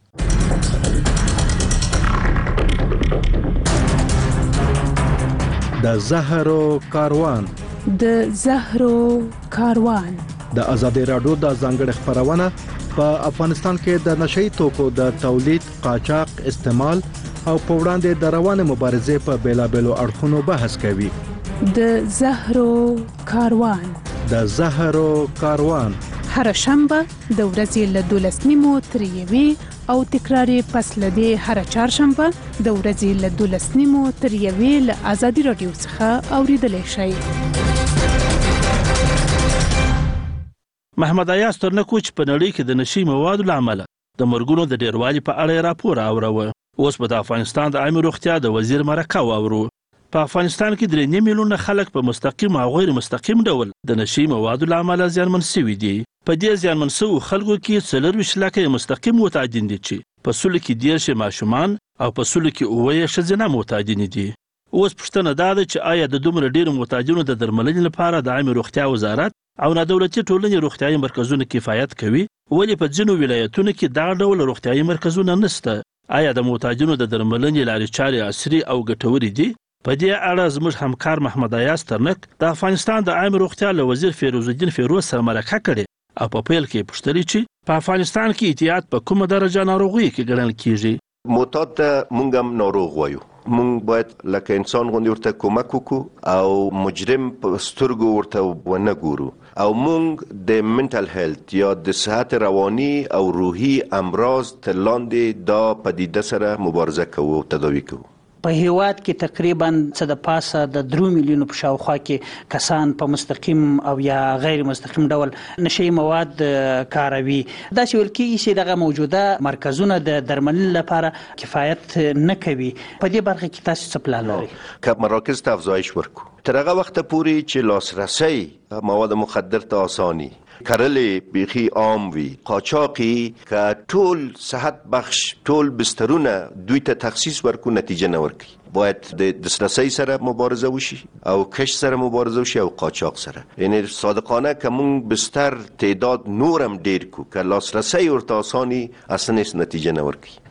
د زهرو کاروان د زهرو کاروان د ازادي راډیو د ځانګړي خبرونه په افغانستان کې د نشئی توکو د تولید، قاچاق، استعمال او په وړاندې د روانه مبارزې په بیلابېلو اړخونو بحث کوي. د زهرو کاروان د زهرو کاروان هر شنبه د ورځې له دولس نیمو تر یوې او تکراري پس له دې هر چهارشنبه د ورځې له دولس نیمو تر یوې له ازادي راډیو څخه اوریدلای شئ. محمد ایاز ترنکوچ په نړۍ کې د نشي موادو لامل د مرګونو د ډیروالي په اړه راپور اوروه. اوس په افغانستان د عامه روغتیا د وزیر مرکه واورو. په افغانستان کې درې نیم میلیونه خلک په مستقیم او غیر مستقیم ډول د نشي موادو لامل زیانمن شوي دي. په دې زیانمن شوو خلکو کې څلور ویشت لکه مستقیم معتادین دي چې په سلو کې دیرش ماشومان او په سلو کې اووه ښځینه معتادین دي. اوس پوښتنه دا ده چې آیا د دومره ډیرو معتادینو د درملنې لپاره د عامه روغتیا وزارت او نه دولتي ټولنې روغتیايي مرکزونه کفایت کوي؟ ولې په ځینو ولایتونو کې دا ډول روغتیايي مرکزونه نشته؟ آیا د معتادینو د درملنې لارې چارې عصري او ګټورې دي؟ په دې اړه زموږ همکار محمد ایاز ترنک د افغانستان د عامه روغتیا له وزیر فیروز الدین فیروز سره مرکه کړې او په پیل کې پوښتنه چې په افغانستان کې اعتیاد په کومه درجه ناروغي کې ګڼل کیږي؟ معتاد ته مونږ هم ناروغ وایو. مونږ باید لکه انسان غوندې ورته کومک وکړو او مجرم په سترګو ورته ونه ګورو او مونږ د منټل هیلث یا د صحت رواني او روحي امراض تر لاندې دا پدیده سره مبارزه کوو او تداوی کوو. په هیواد کې تقریبا څه د پاسه د درو میلیونو په شاوخوا کې کسان په مستقیم او یا غیر مستقیم ډول نشئی مواد کاروي. دا چې ویل کېږي چې دغه موجوده مرکزونه د درملنې لپاره کفایت نه کوي. په دې برخه کې تاسو څه پلان لرئ؟ که مراکز ته افزایش ورکړو تر هغه وخته پورې چې لاسرسی مواد مخدر ته آساني، کرلې بیخي عام وي، قاچاقي که ټول صحت بخش ټول بسترونه دوی ته تخصیص ورکو نتیجه نه ورکوي. باید د دسترسی سره مبارزه وشي او کش سره مبارزه وشي او قاچاق سره. یعنی صادقانه که مونږ بستر تعداد نورم ډیر کو که لاسرسی ورته آساني اصلا نتیجه نه ورکوي.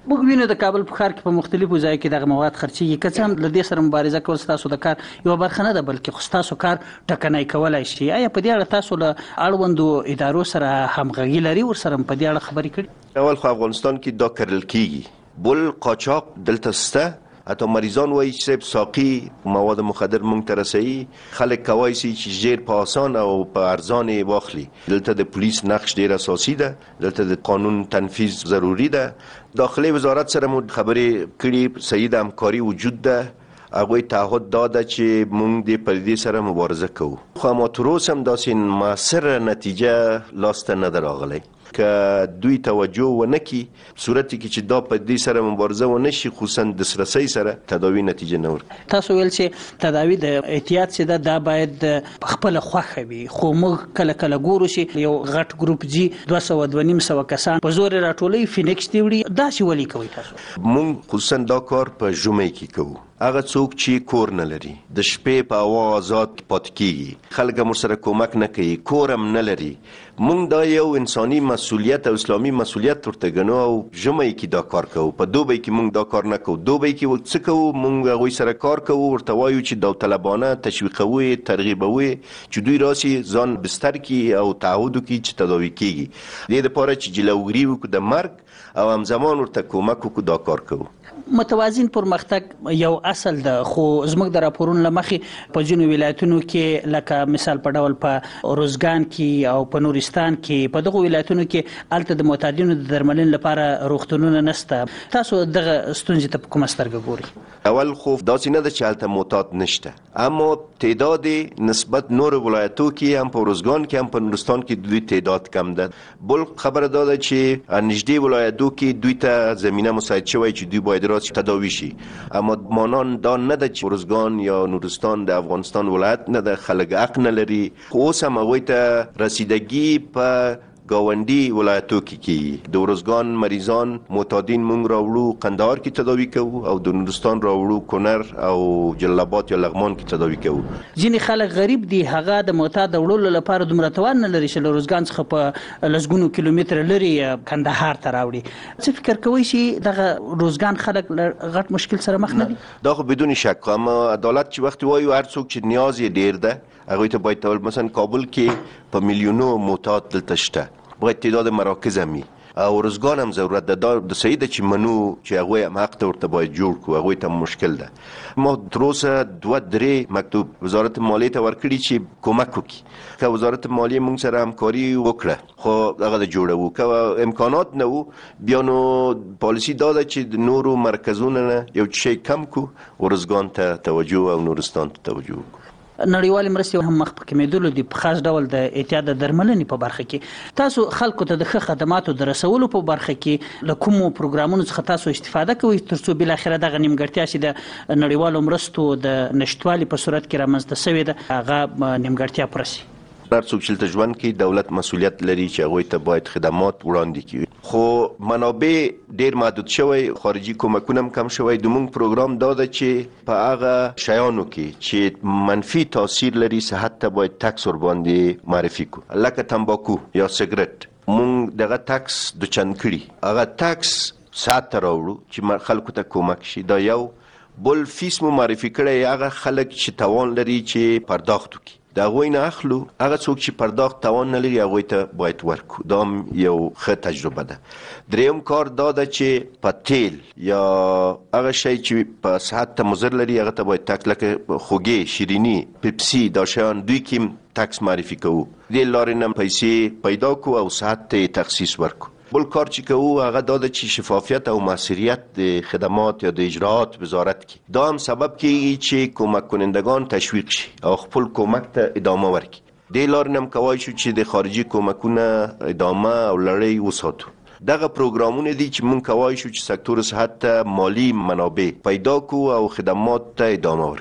موږ وینو د کابل په ښار کې په مختلفو ځایو کې دغه مواد خرڅېږي که څه هم له دې سره مبارزه کول ستاسو د کار یوه برخه نه ده بلکې خو ستاسو کار ټکنی کولی شي. آیا په دې اړه تاسو له اړوندو ادارو سره همغږي لري ورسره په دې اړه خبرې کړي؟ اول خو افغانستان کې دا کرل کېږي بل قاچاق دلته شته حتی مریضان وایي چې ساقي مواد مخدر مونږ ته رسوي خلک کولی شي چې ژر په اسان او په ارزان یې واخلي. دلته د پولیس نقش ډېر اساسي ده، دلته د قانون تنفیذ ضروري ده. داخلي وزارت سره مو خبرې کړي صحیح د همکاري وجود ده، هغوی تعهد داده چې مونږ د پردې سره مبارزه کوو خو ما تر اوسه هم داسې مؤثره نتیجه لاسته نه ده راغلی. که دوی توجه ونه کړي صورت کې چې دا پردې سره مبارزه ونه شي خصوصا د دسترسۍ سره تداوی نتیجه نه ورکوي. تاسو ویل چې تداوی د احتیاط چې ده دا باید په خپله خوښه وي خو موږ کله کله ګورو چې یو غټ ګروپ جي دوه سوه دوه نیم سوه کسان په زور یې راټولوي فینکس دې وړي داسې ولې کوئ تاسو؟ مونږ خصوصا دا کار په ژمي کې کوو. هغه څوک چې کور نه لري د شپې په هوا آزاد پاتې کېږي خلک هم ورسره کومک نه کوي کور هم نه لري مونږ دا یو انساني مسؤلیت او اسلامي مسؤلیت ورته ګڼو او ژمي کې دا کار کوو. په دوبی کې مونږ دا کار نه کوو. دوبی کې څه کوو مونږ هغوی سره کار کوو ورته وایو چې داوطلبانه تشویقوو یې ترغیبوو یې چې دوی راسي ځان بستر کړي او تعهد وکړي چې تداوي کېږي. دې دپاره چې جلوګیري وکړو د مرګ او همزمان ورته کومک وکړو دا کار کوو. متوازن پرمختګ یو اصل ده خو زموږ د راپورونو له مخې په ځینو ولایتونو کې لکه مثال په ډول په روزګان کې او په نورستان کې په دغو ولایتونو کې هلته د معتادینو د درملنې لپاره روغتونونه نشته. تاسو دغه ستونزې ته په کومه سترګه ګورئ؟ اول خو داسې نه ده چې هلته معتاد نشته اما تعداد نسبت نور ولایتو کې هم په روزګان کې هم په نورستان کې دوی تعداد کم ده. بل خبره دا ده چې نږدې ولایتو کې دوی ته زمینه مساعد شوی چې دوی باید راسي تداوی شي اما مانان دا نه ده چې روزګان یا نورستان د افغانستان ولایت نه ده خلک حق نه لري خو اوس هم هغوی ته رسیدګي په گاونډي ولایتو کې کیږي. د روزګان مریضان معتادین مونږ راوړو قندهار کې تداوی کوو او د نورستان راوړو کونر او جلال آباد یا لغمان کې تداوی کوو. ځینې خلک غریب دي هغه د معتاد د وړلو لپاره دومره توان نه لري چې له روزګان څخه په لسګونو کیلومتره لري کندهار ته راوړي. څه فکر کوئ چې دغه روزګان خلک له غټ مشکل سره مخ نه دي؟ دا خو بدون شک اما عدالت چې وخت وایو هر څوک چې نیاز یې ډیر ده هغوی ته باید تول مثلا کابل کې په میلیونو معتاد دلته شته باید تعداد مراکز هم وي او روزګان هم ضرورت ده. د صحیح ده چې منو چې هغوی هم حق ته ورته باید جوړ کړو هغوی ته مشکل ده. ما تر اوسه دوه درې مکتوب وزارت مالیې ته ورکړي چې کومک وکړي که وزارت مالیې موږ سره همکاري وکړه خو هغه د جوړوو که امکانات نه وو بیا نو پالیسي دا ده چې د نورو مرکزونو نه یو شی کم کړو روزګان ته توجه او نورستان ته توجه وکړو. نړیوالې مرستې هم مخ په کمیدلو دي په خاص ډول د احتیاط د درملنې په برخه کې. تاسو خلکو ته د ښه خدماتو د رسولو په برخه کې له کومو پروګرامونو څخه تاسو استفاده کوئ ترڅو بالاخره دغه نیمګړتیا چې د نړیوالو مرستو د نشتوالي په صورت کې رامنځته شوې ده هغه نیمګړتیا پوره شي؟ هر څوک چې دلته ژوند کوي دولت مسؤلیت لري چې هغوی ته باید خدمات وړاندې کړي خو منابع ډیر محدود شوی خارجي کومکونه هم کم شوی. زموږ پروګرام دا ده چې په هغه شیانو کې چې منفي تاثیر لري صحت ته باید ټکس ورباندې معرفي کړو لکه تمباکو یا سګرټ مونږ دغه ټکس دوچند کړي هغه ټکس صحت ته راوړو چې خلکو ته کومک شي. دا یو بل فیس مو معرفي کړی هغه خلک چې توان لري چې پرداخت وکړي د هغوی نه اخلو هغه څوک چې پرداخت توان نه لري هغوی ته باید ورکو. دا هم یو ښه تجربه ده. دریم کار دا ده چې په تیل یا هغه شی چې په صحت ته مضر لري هغه ته باید ټکس لکه خوږې شیریني پیپسي دا شیان دوی کې ټکس معرفي کوو. دې لارې نه پیسې پیدا کوو او صحت ته تخصیص ورکو. بل کار چې کوو هغه دا ده چې شفافیت او موثریت د خدمات یا د اجراعات وزارت کې دا هم سبب کیږي چې کومک کنندگان تشویق شي او خپل کومک ته ادامه ورکړي. دې لارې هم کوای شو چې د خارجي کومکونه ادامه او لړۍ وساتو. دغه پروګرامونه دي چې مونږ کوای شو چې سکتور صحت ته مالی منابع پیدا کو او خدمات ته ادامه ورکو.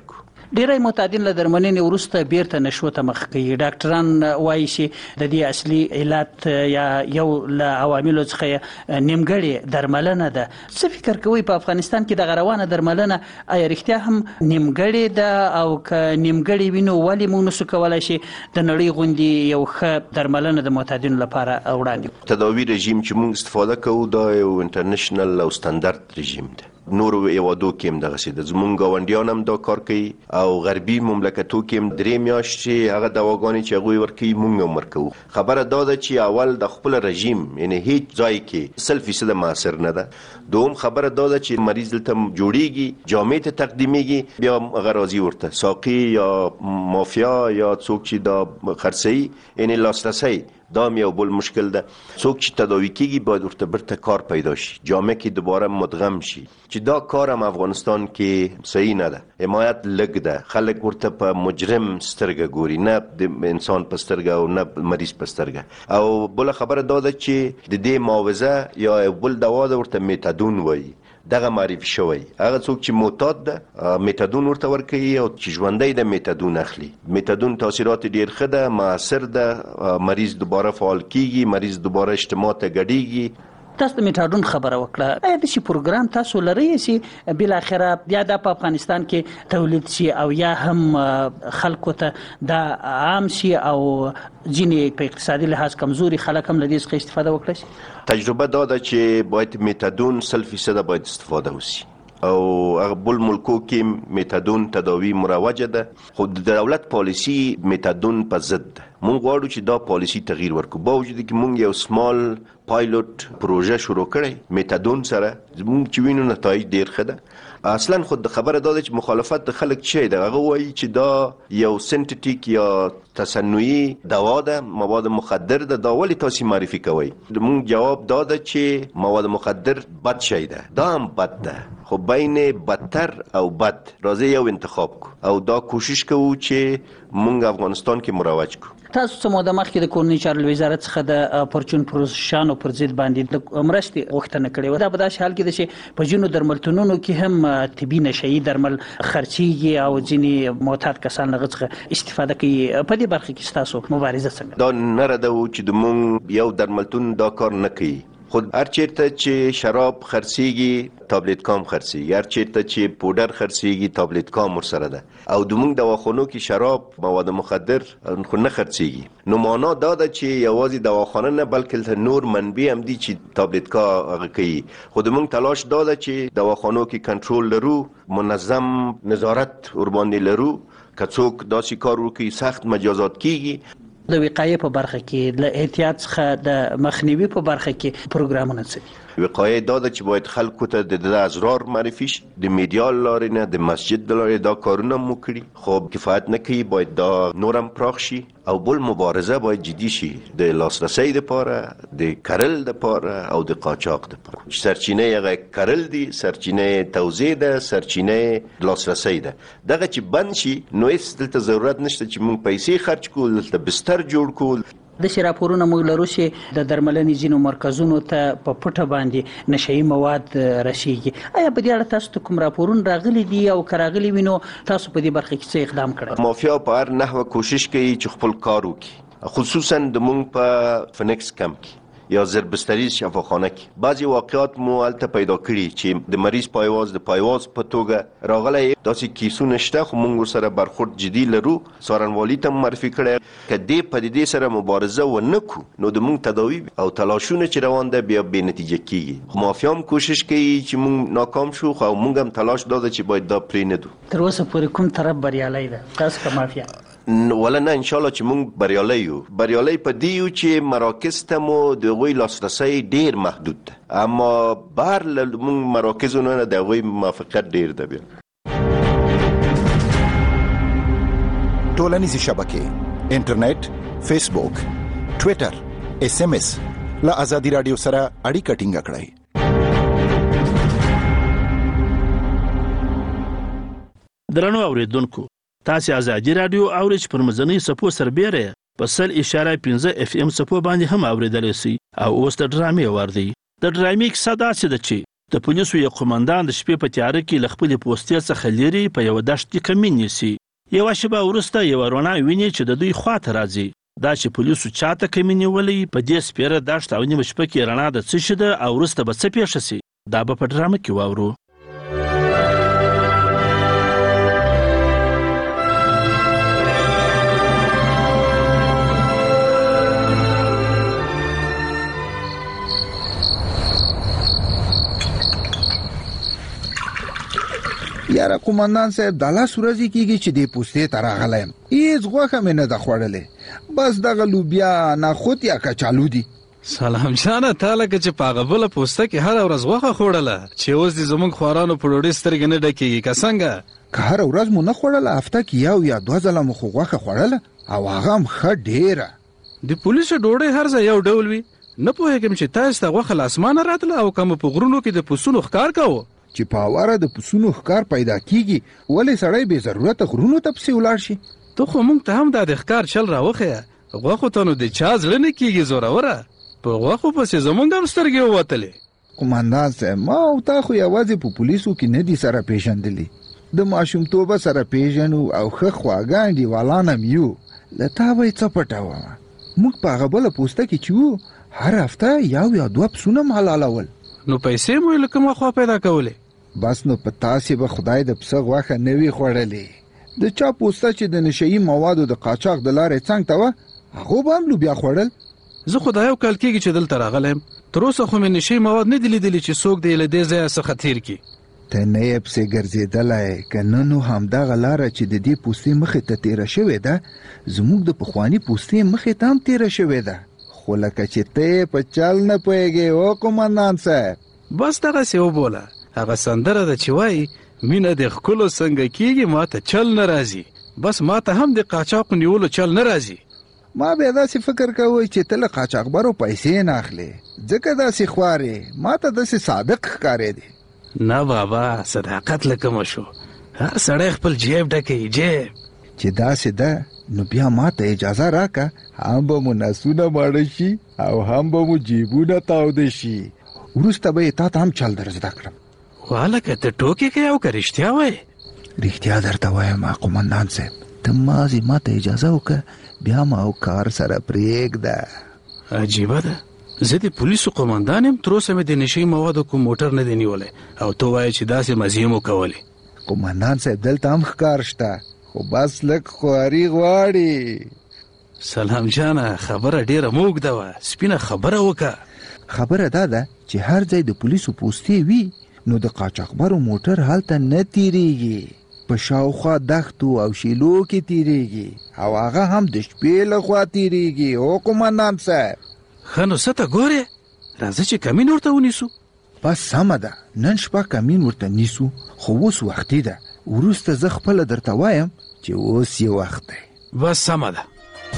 ډیری معتادین له درملنې وروسته بیرته نشو ته مخ کوي. ډاکټران وایي چې د دې اصلي علت یا یو له عواملو څخه نیمګړې درملنه ده. څه فکر کوئ په افغانستان کې د روانه درملنه آیا رښتیا هم نیمګړې ده او که نیمګړې وي نو ولې موږ نشو کولی شي د نړۍ غوندې یو ښه درملنه د معتادینو لپاره وړاندې کړو؟ تداوی رژیم چې موږ استفاده کوو دا یو انټرنیشنل او سټانډرډ رژیم دی. نورو هیوادو کې هم دغسې ده. زمونږ ګاونډیان هم دا کار کوي او غربي مملکتو کې هم درې میاشتې هغه دواګانې چې هغوی ورکوي موږ هم ورکوو. خبره دا ده چې اول د خپل رژیم یعنی هیڅ ځای کې سل فیصده موثر نه ده. دوم خبره دا ده چې مریض دلته جوړیږي، جامع ته تقدیمیږي، بیا هغه راځي ورته ساقي یا مافیا یا څوک چې دا خرڅوي یعنی لاسرسی دا هم یو بل مشکل ده. څوک چې تداوی کیږي باید ورته برته کار پیدا شي، جامع کې دوباره مدغم شي، چې دا کار هم افغانستان کې صحیح نه ده. حمایت لږ ده، خلک ورته په مجرم سترګه ګوري، نه د انسان په سترګه او نه مریض په سترګه. او بل خبره دا ده چې د دې معاوضه یا بل دوا ده ورته میتادون وایي، دغه معرفي شوی. هغه څوک چې معتاد ده میتادون ورته ورکوي او چې ژوندی ده میتادون اخلي. میتادون تاثیرات ډیر ښه ده، موثر ده، مریض دوباره فعال کیږي، مریض دوباره اجتماع ته ګډیږي. تاسو د میټاډون خبره وکړه، آیا د شي پروګرام تاسو لرئ چې بل اخره یا د په افغانستان کې تولید شي او یا هم خلکو ته دا عام شي او ځینې په اقتصادي لحاظ کمزوري خلک هم له دې څخه استفاده وکړي شي؟ تجربه دا ده چې باید میتادون سل فیصده باید استفاده وشي او هغه بل ملکو کې میتادون تداوی مروجه ده، خو د دولت پالیسی میتادون په ضد ده. مونږ غواړو چې دا پالیسی تغییر ورکړو. با وجود کې مونږ یو سمال پایلوټ پروژه شروع کړی میتادون سره، مونږ چې وینو نتایج ډیر ښه ده. اصلا خود د خبره دا ده چې مخالفت د خلک چې ده هغه وایي چې دا یو سنتیټیک یا تصنعي دوا ده، مواد مخدر ده، دا ولې تاسو معرفي کوئ؟ مونږ جواب دا ده چې مواد مخدر بد شی ده، دا هم بد ده، خو بین بدتر او بد راځي یو انتخاب کو او دا کوشش کوو چې مونږ افغانستان کې مروج کو. تاسو څه موده مخکې د کورنۍ چارو وزارت څخه د پرچون پروشانو پر ضد باندې د مرستې غوښتنه کړې وه. دا په داسې حال کې ده چې په ځینو درملتونونو کې هم طبي نشهیي درمل خرڅېږي او ځینې معتاد کسان له هغه څخه استفاده کوي. په دې برخه کې ستاسو مبارزه څنګه؟ دا نه ردوو چې د مونږ یو درملتون دا کار نه کوي. خود هر چیرته چې شراب خرڅېږي تابلیت کام خرڅېږي، هر چیرته چې پودر خرڅېږي تابلیت کام ورسره ده او د مونږ دواخانو کې شراب مواد مخدر خو نه خرڅېږي. نو معنا دا ده چې یوازې دواخانه نه بلکې نور منبع هم دي چې تابلیت کا هغه کوي. خو د مونږ تلاش دا ده چې دواخانو کې کنټرول لرو، منظم نظارت ورباندې لرو، که څوک داسې کار وکړي سخت مجازات کیږي. د وقایې په برخه کې له احتیاط څخه د مخنیوي په برخه کې پروګرامونه څه دي؟ وقایه دا ده چې باید خلکو ته د د اضرار معرفي شي، د میډیا لارې نه، د مسجد د لارې دا کارونه مو کړي، خو کفایت نه کوي، باید دا نورم پراخ شي. او بل مبارزه باید جدي شي د لاسرسي لپاره، د کرل لپاره او د قاچاق لپاره. سرچینه یې کرل دي، سرچینه توزیع ده، سرچینه لاسرسي ده. دغه چې بند شي نو هیڅ دلته ضرورت نشته چې موږ پیسې خرج کړو، دلته بستر جوړ کړو. د شي راپورونه موږ لرو چې د درملنې ځینو مرکزونو ته په پټه باندې نشهیي مواد رسیږي. آیا په دې اړه تاسو ته کوم راپورونه راغلي دي او که راغلي وي نو تاسو په دې برخه کې څه اقدام کړی؟ مافیا په هر نحوه کوشش کوي چې خپل کار وکړي، خصوصا د مونږ په فنکس کم کې یا زربستری شفاخانه کې بعضی واقعات مو هلته پیدا کړي چې د مریض پایواز د پایواز په توګه راغلی. داسې کیسونه شته خو مونږ ورسره برخورد جدي لرو، څارنوالي ته معرفي کړی. که دې پدیدې سره مبارزه ونه کړو نو د مونږ تداوي او تلاشونه چې روان ده بیا بې نتیجه کیږي. خو مافیا هم کوشش کوي چې مونږ ناکام شو، خو مونږ هم تلاش دا ده چې باید دا پرې نه دو. تر اوسه پورې کوم طرف بریالی ده تاسو که مافیا؟ ولا نه، ان شاء الله چې مونږ بریالي یو. بریالي په دې یو چې مراکز ته مو د هغوی لاسرسی ډیر محدود ده، اما بهر له مونږ مراکزونو نه د هغوی موافقت ډیر ده. بیا ټولنیزې شبکې، انټرنیټ، فیسبوک، ټویټر، اس ام اس له ازادي رادیو سره اړیکه ټینګه کړئ. درنو اوریدونکو، تاسو ازادي رادیو اورئ چې پر مزنی سپو سربېره په سل اشاره پنځه اف ام سپو باندې هم اوریدلی سي. او اوس د ډرامې وار دی. د ډرامې کیسه داسې ده چې د پولیسو یو قومندان د شپې په تیاره کې له خپلې پوستې څخه لرې په یوه دښت کې کمین نیسي. یوه شېبه وروسته یوه رڼا ویني چې د دوی خواته راځي. دا چې پولیسو چاته کمین نیولی په دې سپېره دښت او نیمه شپه کې رڼا د څه شي ده او وروسته به څه پېښه سي، دا به په ډرامه کې واورو. یاره قومندان صاحب د لاس ورځې کېږي چې دې پوستې ته راغلی یم. هېڅ غوښه مې نه ده خوړلې، بس دغه لوبیا نخود یا کچالو دي. سلام جانه تا لکه چې په هغه بله پوسته کې هره ورځ غوښه خوړله چې اوس دې زموږ خوارانو په ډوډۍ سترګې نه ډکېږي که څنګه؟ که هره ورځ مو نه خوړله، هفته کې یو یا دوه ځله مو خو غوښه خوړله او هغه هم ښه ډېره. د پولیسو ډوډۍ هر ځای یو ډول وي. نه پوهېږم چې تاسو ته غوښه له اسمانه راتله او که مو په غرونو کې د پسونو ښکار کوو چې په هواره د پسونو ښکار پیدا کیږي، ولې سړی بې ضرورته غرونو ته پسې ولاړ شي؟ ته خو موږ ته هم دا د ښکار چل راوښیه. غوښو ته نو د چا زړه نه کېږي زوروره، په غوښو پسې زموږ هم سترګې ووتلې. قومندان صاحب ما او تا خو یوازې په پولیسو کې نه دي سره پیژندلي، د ماشومتوبه سره پیژنو او ښه خواږه انډیوالان هم یو. له تا به یې څه پټومه، موږ په هغه بله پوسته کې چې وو هر هفته یو یا دوه پسونه هم حلالول. نو پیسې مو یې له کومه خوا پیدا کولې؟ بس نو په تاسې به خدای د پسه غوښه نه وي خوړلې. د چا پوسته چې د نشهیي موادو د قاچاق د لارې څنګ ته وه هغو به هم لوبیا خوړل. زه خو دا یو کال کېږي چې دلته راغلی یم، تر اوسه خو مې نشهیي مواد نه دي لیدلي چې څوک دې له دې ځایه څخه تېر کړي. ته نه یې پسې ګرځېدلی، که نه نو همدغه لاره چې د دې پوستې مخې ته تېره شوې ده زموږ د پخواني پوستې مخې ته هم تېره شوې ده. خو لکه چې ته یې په چل نه پوهېږې او قومندان صاحب. بس دغسې وبوله، هغه سندره ده چې وایي مینه د ښکلو څنګه کېږي ما ته چل نه راځي. بس ما ته هم د قاچاقو نیولو چل نه راځي. ما بیا داسې فکر کوئ چې ته له قاچاقبرو پیسې نه اخلې ځکه داسې خوارې، ما ته داسې صادق ښکارېدې. نه بابا صداقت له کومه شو، هر سړی خپل جیب ډکوي جیب. چې داسې ده نو بیا ما ته اجازه راکه، هم به مو نسونه ماړه شي او هم به مو جیبونه تاوده شي، وروسته به یې تا ته هم چل در زده کړم. والکه ته ټوکې کوې او که رښتیا وایې؟ رښتیا درته وایم قومندان صاحب، ته مازې ما ته اجازه وکړه بیا ما او کار سره پرېږده. عجیبه ده، زه د پولیسو قومندان یم، تر اوسه مې د نشهیي موادو کوم موټر نه دی نیولی او ته وایې چې داسې مزې مو کولې. قومندان صاحب دلته هم ښکار شته خو بس لږ خواري غواړي. سلام جانه خبره ډېره موږده وه، سپینه خبره وکړه. خبره دا ده چې هر ځای د پولیسو پوستې وي نو د قاچاقبرو موټر هلته نه تیریږي، په شاوخوا دښتو او شیلو کې تیریږي او هغه هم د شپې له خوا تیریږي. او قومندان صاحب ښه نو څه ته ګورې، راځه چې کمین ورته ونیسو. بس سمه ده، نن شپه کمین ورته نیسو، خو اوس وختي ده، وروسته زه خپله درته وایم چې اوس یې وخت دی. بس سمه ده.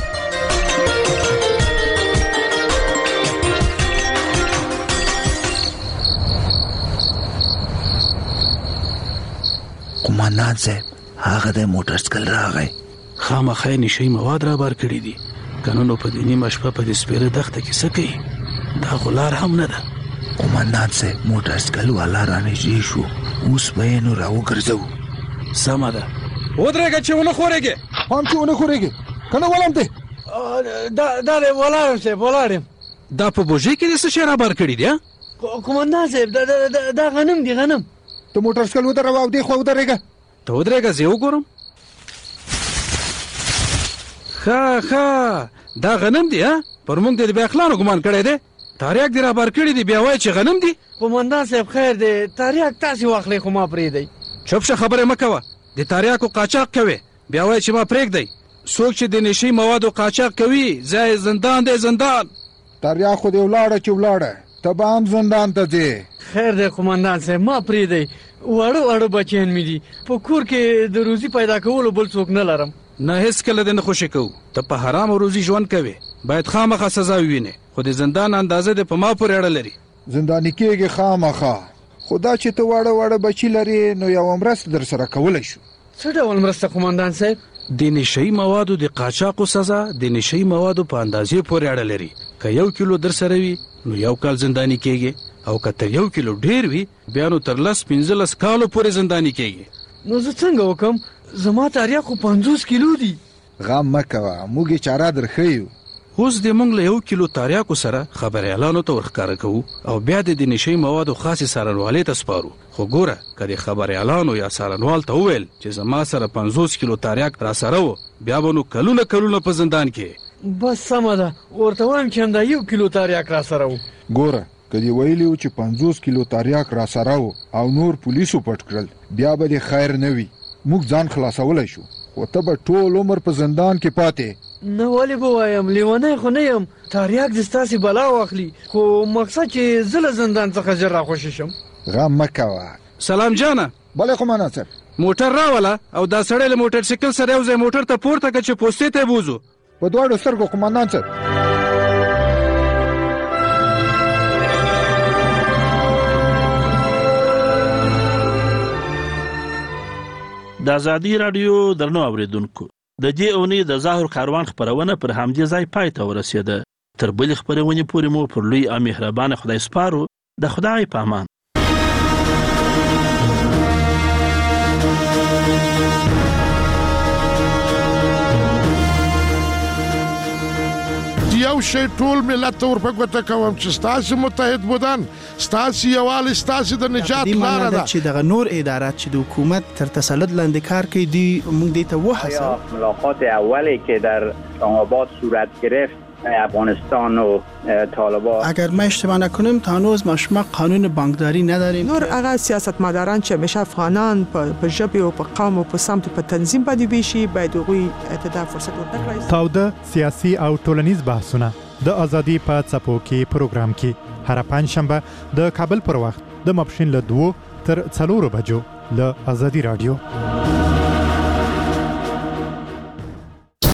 قومندان صاحب هغه د موټر سکل راغی، خامخا یې نشهیي مواد رابار کړي دي، که نه نو په دې نیمه شپه په دې سپېره دښته کې څه کوي؟ دا خو لار هم نه ده. قومندان صاحب موټر سکل والا رانږدې شو، اوس به یې نو راوګرځوو. سمه ده، ودرېږه چې ونه خورېږې. هم چې ونه خورېږې که نه ولم دی؟ دا دی ولاړ یم صاحب ولاړ یم. دا په بوژۍ کې دې څه شی رابار کړي دي؟ قومندان صاحب دا غنم دی غنم. ته موټر سکل ودروه او دې خوا ودرېږه. ته ودرېږه زه یې وګورم. ښه ښه دا غنم دی ها، پر موږ دې د بې عقلانو ګمان کړی دی، تاریاک دې رابار کړي دي بیا وایي چې غنم دي. قومندان صاحب خیر دی، تاریاک تاسې واخلئ خو ما پرېږدئ. چوپ شه، خبرې مه کوه، د تاریاکو قاچاق کوې بیا وایي چې ما پرېږدئ. څوک چې د نشهیي موادو قاچاق کوي ځای زندان دی زندان. تاریاک خو دې ولاړه چې ولاړه، ته به هم زندان ته ځې. خیر دی قومندان صاحب ما پرېږدئ، واړه واړه بچیان مې دي، په کور کې د روزي پیدا کولو بل څوک نه لرم. نه هېڅکله دې نه خوشي کوو، ته په حرام روزي ژوند کوې، باید خامخا سزا ووینې، خو د زندان اندازه دې په ما پورې اړه لري. زنداني کېږي خامخا، خو دا چې ته واړه واړه بچي لرې نو یوه مرسته در سره کولی شو. څه ډول مرسته قومندان صاحب؟ د نشهیي موادو د قاچاقو سزا د نشهیي موادو په اندازې پورې اړه لري. که یو کیلو در سره وي نو یو کال زنداني کېږي او که تر یو کیلو ډیر وي بیا نو تر لس پنځلس کالو پورې زنداني کیږي. نو زه څنګه وکم؟ زما تاریخ خو پنځوس کیلو دی. غم مکوه، موږ یې چاره درښیو. اوس د موږ له یو کیلو تریاکو سره خبریالانو ته ورښکاره کوو او بیا د دې نشي موادو خاصې څارنوالۍ ته سپارو. خو ګوره که د خبریالانو یا څارنوال ته وویل چې زما سره پنځوس کیلو تریاک را سره و بیا به نو کلونه کلونه په زندان کې. بس سمه ده، ورته وایم چې همدا یو کیلو تریاک را سره و. ګوره که دې ویلي و چې پنځوس کیلو تریاک را سره و او نور پولیسو پټ کړل بیا به دې خیر نه وي. موږ ځان خلاصولی شو خو ته به ټول عمر په زندان کې پاتې. نه ولې به وایم، لیونی خو نه یم. تریاک دې ستاسې بلا واخلي، خو مقصد چې زه له زندان څخه ژر راخوشي شم. غم مه کوه. سلام جانه. بله قمندان صاحب. موټر راوله او دا سړی له موټر سایکل سره یو ځای موټر ته پورته کړه چې پوستې ته یې بوځو. په دواړو سترګو قمندان صاحب. د ازادي رادیو درنو اوریدونکو، د دې اونۍ د ظاهر کاروان خبرونه پر همدې ځای پای ته ورسېده. تر بلې خبرونې پورې مو پر لوی او مهربانه خدای سپارو. د خدای په امان. یو شی ټول ملت ته ورپګوته کوم چې ستاسو متحد بودن، ستاسو یووالی ستاسو د نجات لاره ده. چې دغه نور ادارات چې د حکومت تر تسلط لاندې کار کوي دی موږ دې ته وهڅوو. ملاقات اولی که در اسلام‌آباد صورت گرفت افغانستان و طالبان، اگر ما اشتباه نکنم تا هنوز ما شما قانون بانکداری نداریم. نور هغه سیاستمداران چې همیشه افغانان په ژبه او په قوم او په سمت په تنظیم باندې بشي باید هغوی ته دا فرصت ورکړي. تاوده سیاسي او ټولنیز بحثونه د ازادي په څپو کې پروګرام کې هر پنځشنبه د کابل پر وخت د ماپښین له دوه تر څلورو بجو له ازادي رادیو.